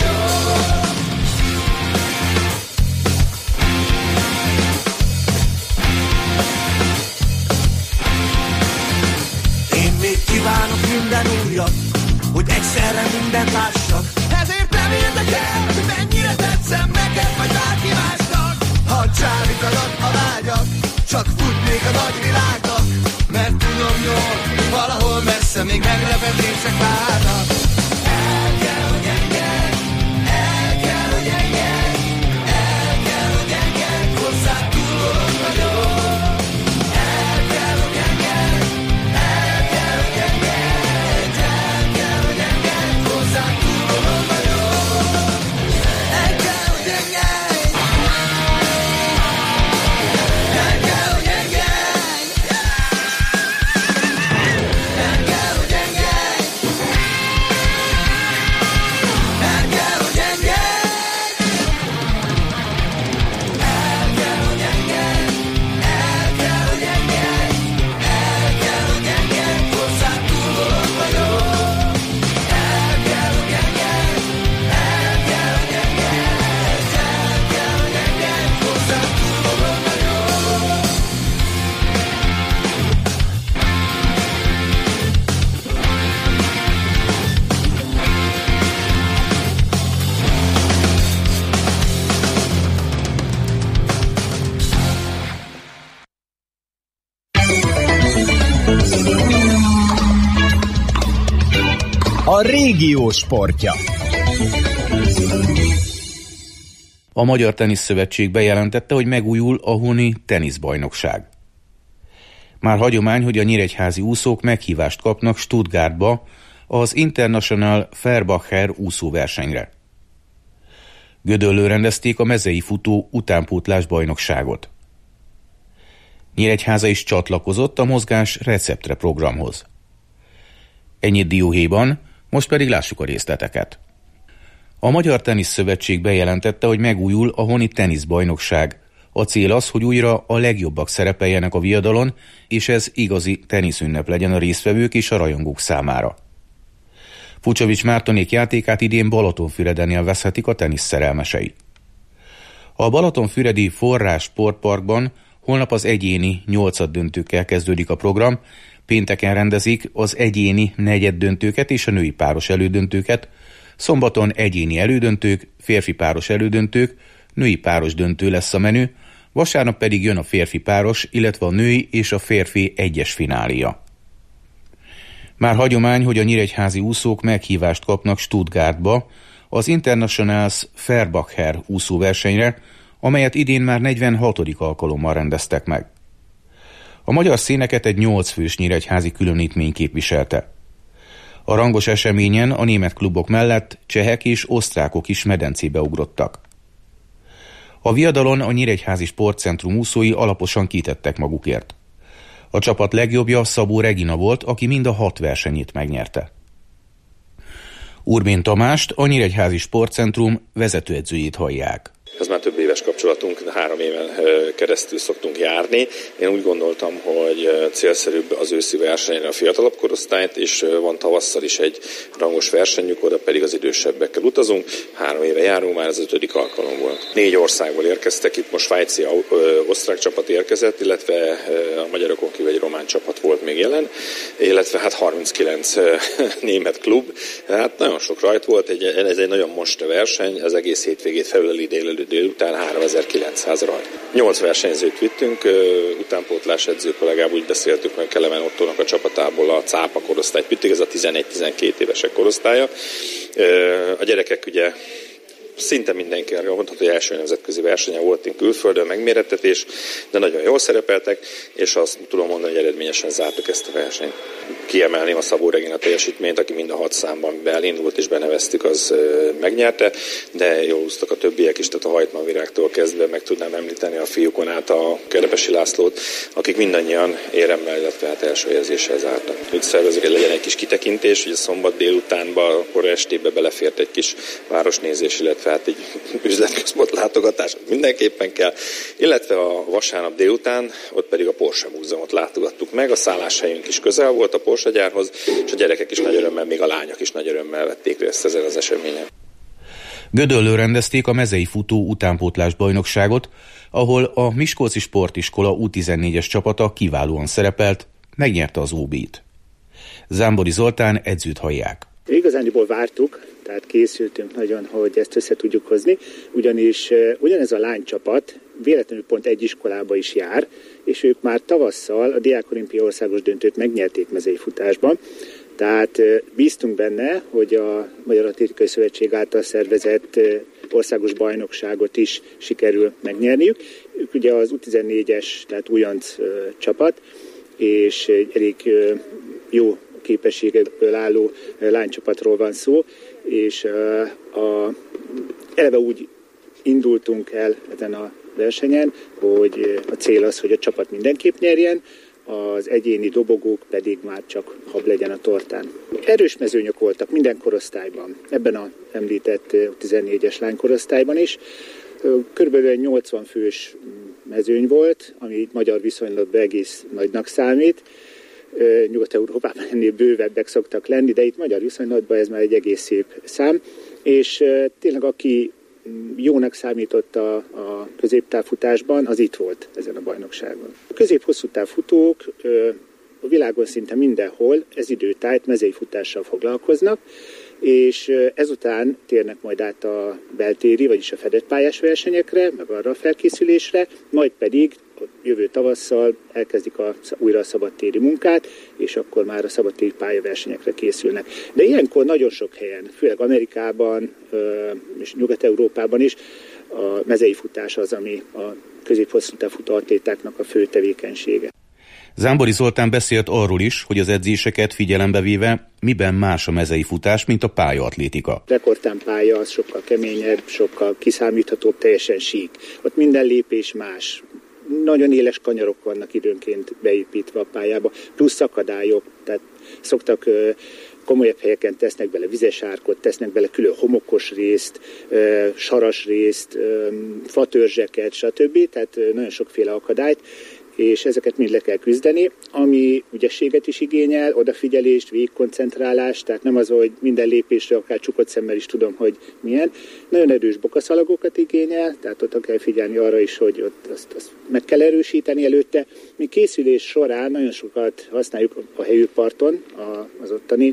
egyszerre mindent lássak. Ezért nem érdekel, hogy mennyire tetszem neked, vagy bárki másnak. Ha csábítanak a vágyak, csak futnék a nagy világnak. Mert tudom jól, valahol messze még meglepetések várnak. El kell, hogy engedj, el kell, hogy engedj, el kell, hogy engedj, hozzád túl bolond vagyok. El kell, hogy engedj, el kell, hogy engedj, el kell, hogy engedj, hozzád túl bolond vagyok. El kell, hogy engedj, el kell, hogy engedj. A régió sportja. A Magyar Teniszszövetség bejelentette, hogy megújul a honi teniszbajnokság. Már hagyomány, hogy a nyíregyházi úszók meghívást kapnak Stuttgartba az International Fehrbach úszóversenyre. Gödöllőn rendezték a mezei futó utánpótlás bajnokságot. Nyíregyháza is csatlakozott a Mozgás receptre programhoz. Ennyit dióhéjban, most pedig lássuk a részleteket. A Magyar Teniszszövetség bejelentette, hogy megújul a honi teniszbajnokság. A cél az, hogy újra a legjobbak szerepeljenek a viadalon, és ez igazi teniszünnep legyen a résztvevők és a rajongók számára. Fucsovics Mártonék játékát idén Balatonfüreden élvezhetik a tenisz szerelmesei. A balatonfüredi Forrás Sportparkban holnap az egyéni 8. döntőkkel kezdődik a program, pénteken rendezik az egyéni negyeddöntőket és a női páros elődöntőket, szombaton egyéni elődöntők, férfi páros elődöntők, női páros döntő lesz a menü, vasárnap pedig jön a férfi páros, illetve a női és a férfi egyes finália. Már hagyomány, hogy a nyíregyházi úszók meghívást kapnak Stuttgartba az Internationals Fehrbach úszóversenyre, amelyet idén már 46. alkalommal rendeztek meg. A magyar színeket egy 8 fős nyíregyházi különítmény képviselte. A rangos eseményen a német klubok mellett csehek és osztrákok is medencébe ugrottak. A viadalon a Nyíregyházi Sportcentrum úszói alaposan kitettek magukért. A csapat legjobbja Szabó Regina volt, aki mind a 6 versenyét megnyerte. Urbén Tamást, a Nyíregyházi Sportcentrum vezetőedzőjét hallják. Ez már több éves kapcsolatunk, 3 éven keresztül szoktunk járni. Én úgy gondoltam, hogy célszerűbb az őszi versenyre a fiatalabb korosztályt, és van tavasszal is egy rangos versenyük, oda pedig az idősebbekkel utazunk. 3 éve járunk, már ez 5. alkalom volt. 4 országból érkeztek, itt most svájci, osztrák csapat érkezett, illetve a magyarokon kívül egy román csapat volt még jelen, illetve hát 39 német klub. Hát nagyon sok rajt volt, ez egy nagyon most verseny, az egész hétvégét felüleli délután 3900 rajt. 8 versenyzőt vittünk, utánpótlás edző kollégával úgy beszéltük meg Kelemen Ottónak a csapatából a cápa korosztályt vitték, ez a 11-12 évesek korosztálya. A gyerekek ugye szinte mindenki mondható, hogy első nemzetközi versenye volt külföldön, megmérettetés, de nagyon jól szerepeltek, és azt tudom mondani, hogy eredményesen zártuk ezt a versenyt. Kiemelném a Szabó Regina teljesítményt, aki mind a 6 számban elindult és beneveztük, az megnyerte, de jól úsztak a többiek is, tehát a Hajtman Virágtól kezdve meg tudnám említeni a fiúkon át a Kerepesi Lászlót, akik mindannyian éremmel, illetve hát első helyezéssel zártak. Úgy szervezünk, hogy legyen egy kis kitekintés, hogy a szombat délutánban, kora estébe belefért egy kis városnézés, illetve hát egy üzletközpont látogatás mindenképpen kell, illetve a vasárnap délután, ott pedig a Porsche Múzeumot látogattuk meg, a szálláshelyünk is közel volt a Porsche gyárhoz, és a gyerekek is nagy örömmel, még a lányok is nagy örömmel vették részt ezen az eseményen. Gödöllőn rendezték a mezei futó utánpótlás bajnokságot, ahol a Miskolci Sportiskola U14-es csapata kiválóan szerepelt, megnyerte az OB-t. Zámbori Zoltán edzőt hallják. Igazániból vártuk, tehát készültünk nagyon, hogy ezt össze tudjuk hozni, ugyanis ugyanez a lánycsapat véletlenül pont egy iskolába is jár, és ők már tavasszal a Diákolimpia országos döntőt megnyerték mezei futásban, tehát bíztunk benne, hogy a Magyar Atlétikai Szövetség által szervezett országos bajnokságot is sikerül megnyerniük. Ők ugye az U14-es, tehát újonc csapat, és egy elég jó képességekből álló lánycsapatról van szó, és eleve úgy indultunk el ezen a versenyen, hogy a cél az, hogy a csapat mindenképp nyerjen, az egyéni dobogók pedig már csak hab legyen a tortán. Erős mezőnyök voltak minden korosztályban, ebben a említett 14-es lánykorosztályban is. Körülbelül 80 fős mezőny volt, ami magyar viszonylatban egész nagynak számít. Nyugat-Európában ennél bővebbek szoktak lenni, de itt magyar viszonylatban ez már egy egész szép szám. És tényleg aki jónak számított a középtávfutásban, az itt volt ezen a bajnokságon. A közép-hosszú távfutók a világon szinte mindenhol ez időtájt mezei futással foglalkoznak, és ezután térnek majd át a beltéri, vagyis a fedett pályás versenyekre, meg arra a felkészülésre, majd pedig jövő tavasszal elkezdik újra a szabadtéri munkát, és akkor már a szabadtéri pályaversenyekre készülnek. De ilyenkor nagyon sok helyen, főleg Amerikában és Nyugat-Európában is a mezei futás az, ami a közép-hosszú távfutó atlétáknak a fő tevékenysége. Zámbori Zoltán beszélt arról is, hogy az edzéseket figyelembe véve miben más a mezei futás, mint a pályaatlétika. Rekordtámpálya az sokkal keményebb, sokkal kiszámíthatóbb, teljesen sík. Ott minden lépés más. Nagyon éles kanyarok vannak időnként beépítve a pályába, plusz szakadályok, tehát szoktak komolyabb helyeken tesznek bele vizes árkot, tesznek bele külön homokos részt, saras részt, fatörzseket, stb. Tehát nagyon sokféle akadályt, és ezeket mind le kell küzdeni, ami ügyességet is igényel, odafigyelést, végigkoncentrálást, tehát nem az, hogy minden lépésre akár csukott szemmel is tudom, hogy milyen. Nagyon erős bokaszalagokat igényel, tehát ott kell figyelni arra is, hogy ott azt meg kell erősíteni előtte. Mi készülés során nagyon sokat használjuk a helyőparton, az ottani,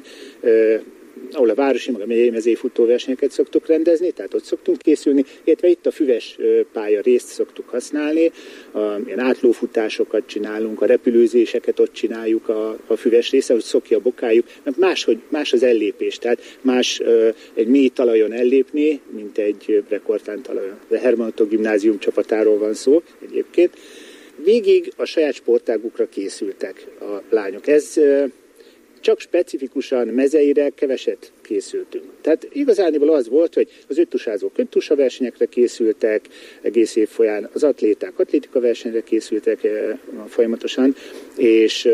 ahol a városi, meg a megyei mezei futóversenyeket szoktuk rendezni, tehát ott szoktunk készülni, illetve itt a füves pálya részt szoktuk használni, ilyen átlófutásokat csinálunk, a repülőzéseket ott csináljuk a füves részen, hogy szokja a bokájuk, mert más az ellépés, tehát más egy mély talajon ellépni, mint egy rekordtán talajon. A Herman Otto gimnázium csapatáról van szó egyébként. Végig a saját sportágukra készültek a lányok. Ez csak specifikusan mezeire keveset készültünk. Tehát igazániból az volt, hogy az öttusázók öttusa versenyekre készültek, egész év folyán az atléták atlétika versenyre készültek folyamatosan, és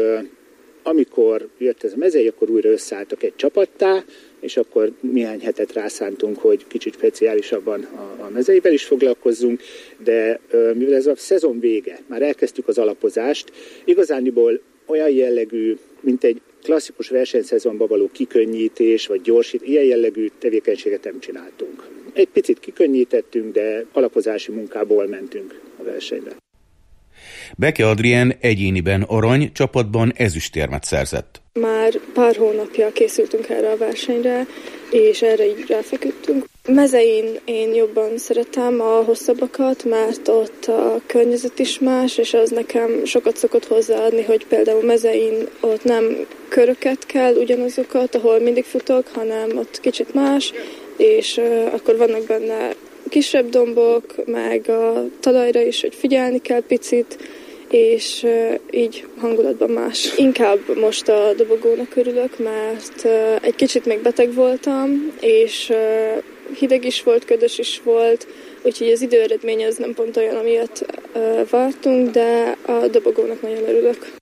amikor jött ez a mezei, akkor újra összeálltak egy csapattá, és akkor néhány hetet rászántunk, hogy kicsit speciálisabban a mezeivel is foglalkozzunk, de mivel ez a szezon vége, már elkezdtük az alapozást, igazániból olyan jellegű, mint egy klasszikus versenyszezonban való kikönnyítés, vagy gyorsít, ilyen jellegű tevékenységet nem csináltunk. Egy picit kikönnyítettünk, de alapozási munkából mentünk a versenyre. Beke Adrien egyéniben arany, csapatban ezüstérmet szerzett. Már pár hónapja készültünk erre a versenyre, és erre így ráfeküdtünk. Mezein én jobban szeretem a hosszabbakat, mert ott a környezet is más, és az nekem sokat szokott hozzáadni, hogy például mezein ott nem köröket kell ugyanazokat, ahol mindig futok, hanem ott kicsit más, és akkor vannak benne kisebb dombok, meg a talajra is, hogy figyelni kell picit, és így hangulatban más. Inkább most a dobogónak örülök, mert egy kicsit még beteg voltam, és hideg is volt, ködös is volt, úgyhogy az időeredmény az nem pont olyan, amilyet vártunk, de a dobogónak nagyon örülök.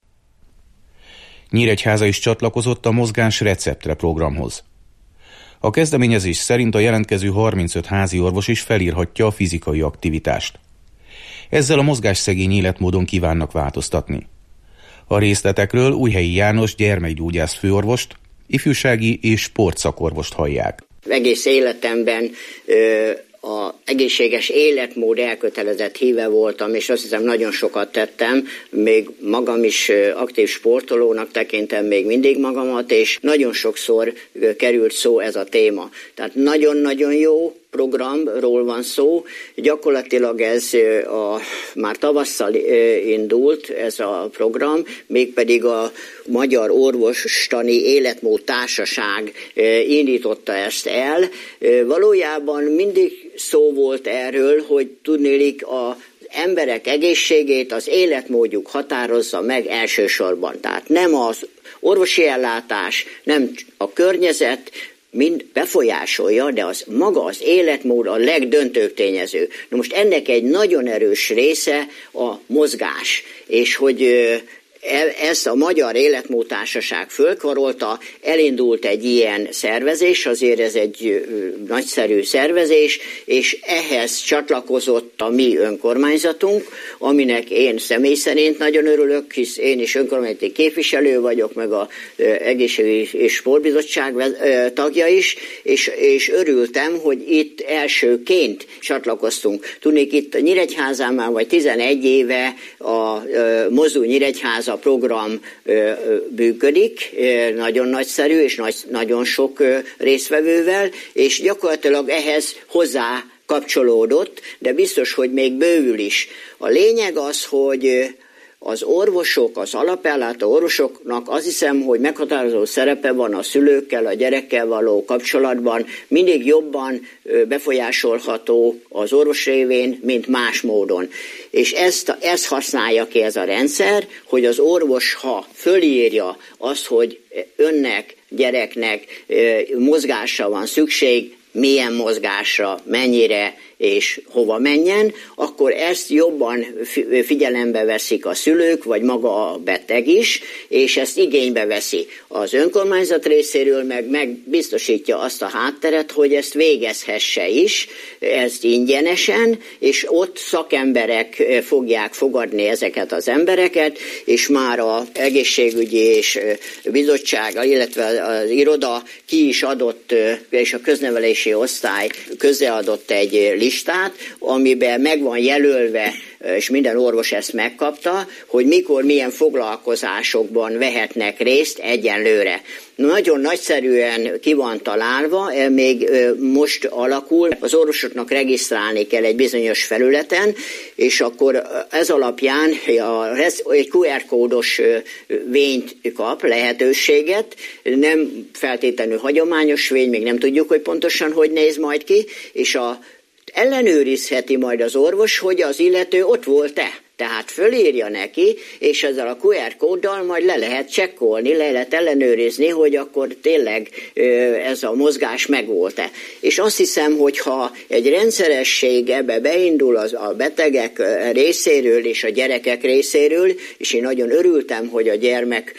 Nyíregyháza is csatlakozott a Mozgás receptre programhoz. A kezdeményezés szerint a jelentkező 35 házi orvos is felírhatja a fizikai aktivitást. Ezzel a mozgásszegény életmódon kívánnak változtatni. A részletekről Újhelyi János gyermekgyógyász főorvost, ifjúsági és sportszakorvost hallják. Egész életemben az egészséges életmód elkötelezett híve voltam, és azt hiszem nagyon sokat tettem, még magam is aktív sportolónak tekintem még mindig magamat, és nagyon sokszor került szó ez a téma. Tehát nagyon-nagyon jó programról van szó. Gyakorlatilag ez már tavasszal indult ez a program, mégpedig a Magyar Orvostani Életmód Társaság indította ezt el. Valójában mindig szó volt erről, hogy tudnélik az emberek egészségét az életmódjuk határozza meg elsősorban. Tehát nem az orvosi ellátás, nem a környezet, mind befolyásolja, de az maga az életmód a legdöntőbb tényező. Na most ennek egy nagyon erős része a mozgás, és hogy ezt a Magyar Életmódtársaság fölkarolta, elindult egy ilyen szervezés, azért ez egy nagyszerű szervezés, és ehhez csatlakozott a mi önkormányzatunk, aminek én személy szerint nagyon örülök, hisz én is önkormányzati képviselő vagyok, meg az Egészségügyi és Sportbizottság tagja is, és örültem, hogy itt elsőként csatlakoztunk. Tudnék, itt Nyíregyházán már vagy 11 éve a Mozdulj Nyíregyháza program működik, nagyon nagyszerű és nagyon sok résztvevővel, és gyakorlatilag ehhez hozzá kapcsolódott, de biztos, hogy még bővül is. A lényeg az, hogy az orvosok, az alapellátó orvosoknak azt hiszem, hogy meghatározó szerepe van a szülőkkel, a gyerekkel való kapcsolatban, mindig jobban befolyásolható az orvos révén, mint más módon. És ezt használja ki ez a rendszer, hogy az orvos, ha fölírja azt, hogy önnek, gyereknek mozgásra van szükség, milyen mozgásra, mennyire és hova menjen, akkor ezt jobban figyelembe veszik a szülők, vagy maga a beteg is, és ezt igénybe veszi. Az önkormányzat részéről meg biztosítja azt a hátteret, hogy ezt végezhesse is, ezt ingyenesen, és ott szakemberek fogják fogadni ezeket az embereket, és már az egészségügyi és bizottsága, illetve az iroda ki is adott, és a köznevelési osztály közreadott egy listát, amiben meg van jelölve, és minden orvos ezt megkapta, hogy mikor milyen foglalkozásokban vehetnek részt egyenlőre. Nagyon nagyszerűen ki van találva, még most alakul, az orvosoknak regisztrálni kell egy bizonyos felületen, és akkor ez alapján egy QR kódos vényt kap, lehetőséget, nem feltétlenül hagyományos vény, még nem tudjuk, hogy pontosan hogy néz majd ki, és ellenőrizheti majd az orvos, hogy az illető ott volt-e. Tehát fölírja neki, és ezzel a QR kóddal majd le lehet csekkolni, le lehet ellenőrizni, hogy akkor tényleg ez a mozgás megvolt-e. És azt hiszem, hogy ha egy rendszeresség ebbe beindul a betegek részéről és a gyerekek részéről, és én nagyon örültem, hogy a gyermek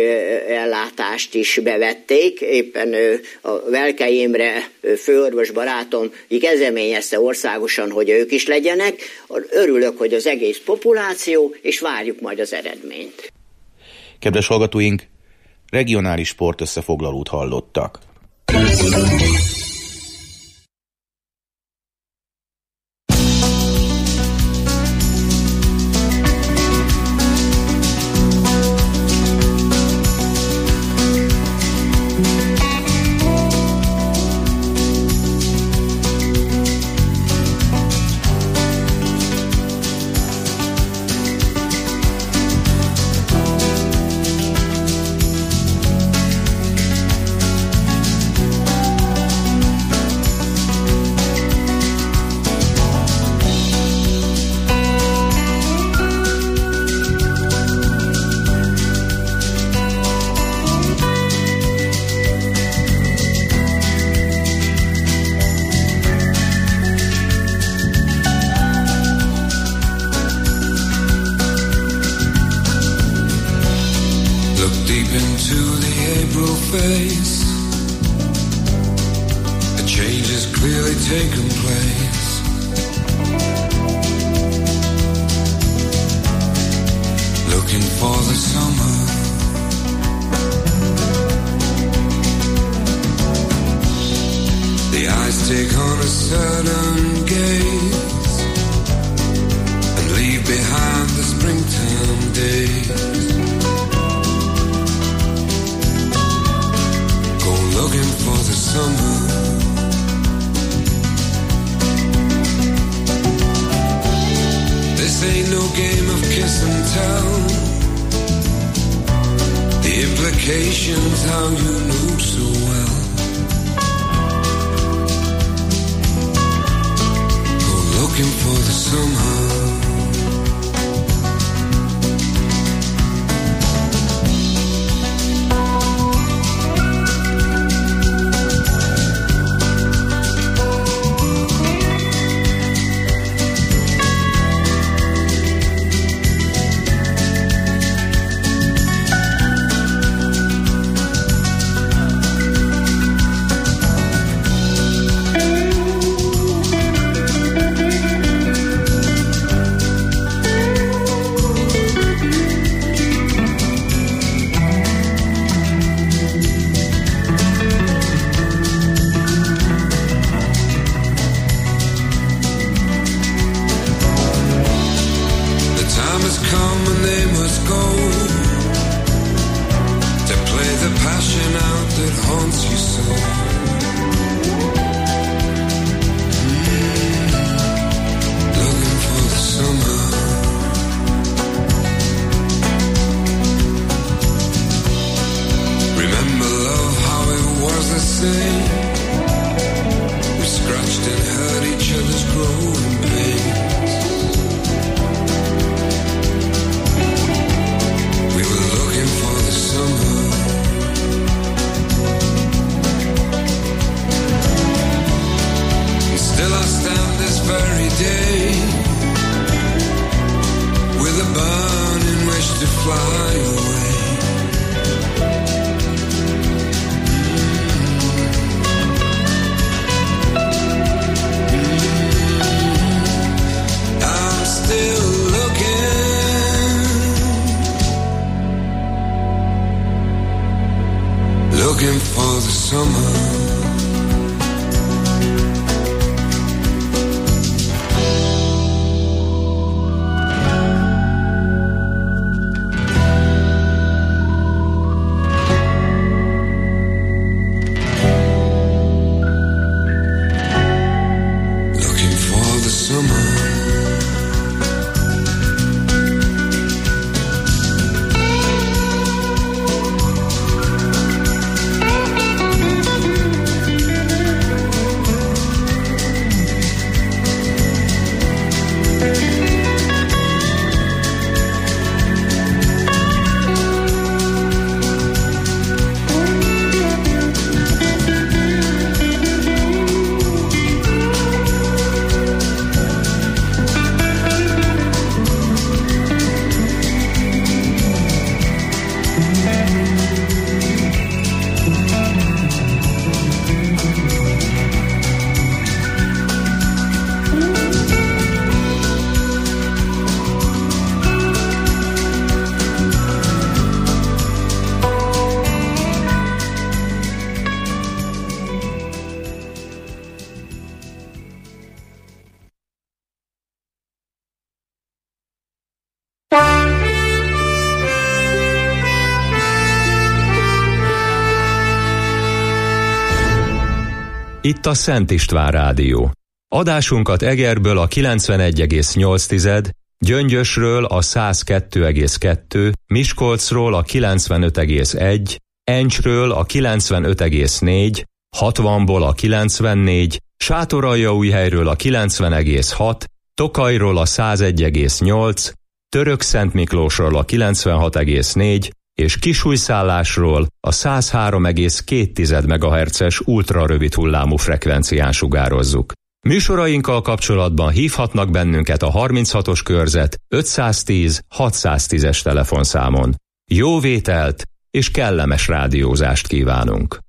ellátást is bevették, éppen a Velke Imre főorvos barátom kezdeményezte országosan, hogy ők is legyenek. Örülök, hogy az egész populáció, és várjuk majd az eredményt. Kedves hallgatóink, regionális sportösszefoglalót hallottak. The eyes take on a certain gaze and leave behind the springtime days. Go looking for the summer. This ain't no game of kiss and tell. The implications how you know so well. Go looking for the somehow. Looking for the summer. Itt a Szent István Rádió. Adásunkat Egerből a 91,8, Gyöngyösről a 102,2, Miskolcról a 95,1, Encsről a 95,4, 60-ból a 94, Sátoraljaújhelyről a 90,6, Tokajról a 101,8, Törökszentmiklósról a 96,4 és Kisújszállásról a 103,2 MHz-es ultrarövid hullámú frekvencián sugározzuk. Műsorainkkal kapcsolatban hívhatnak bennünket a 36-os körzet 510 610-es telefonszámon. Jó vételt és kellemes rádiózást kívánunk!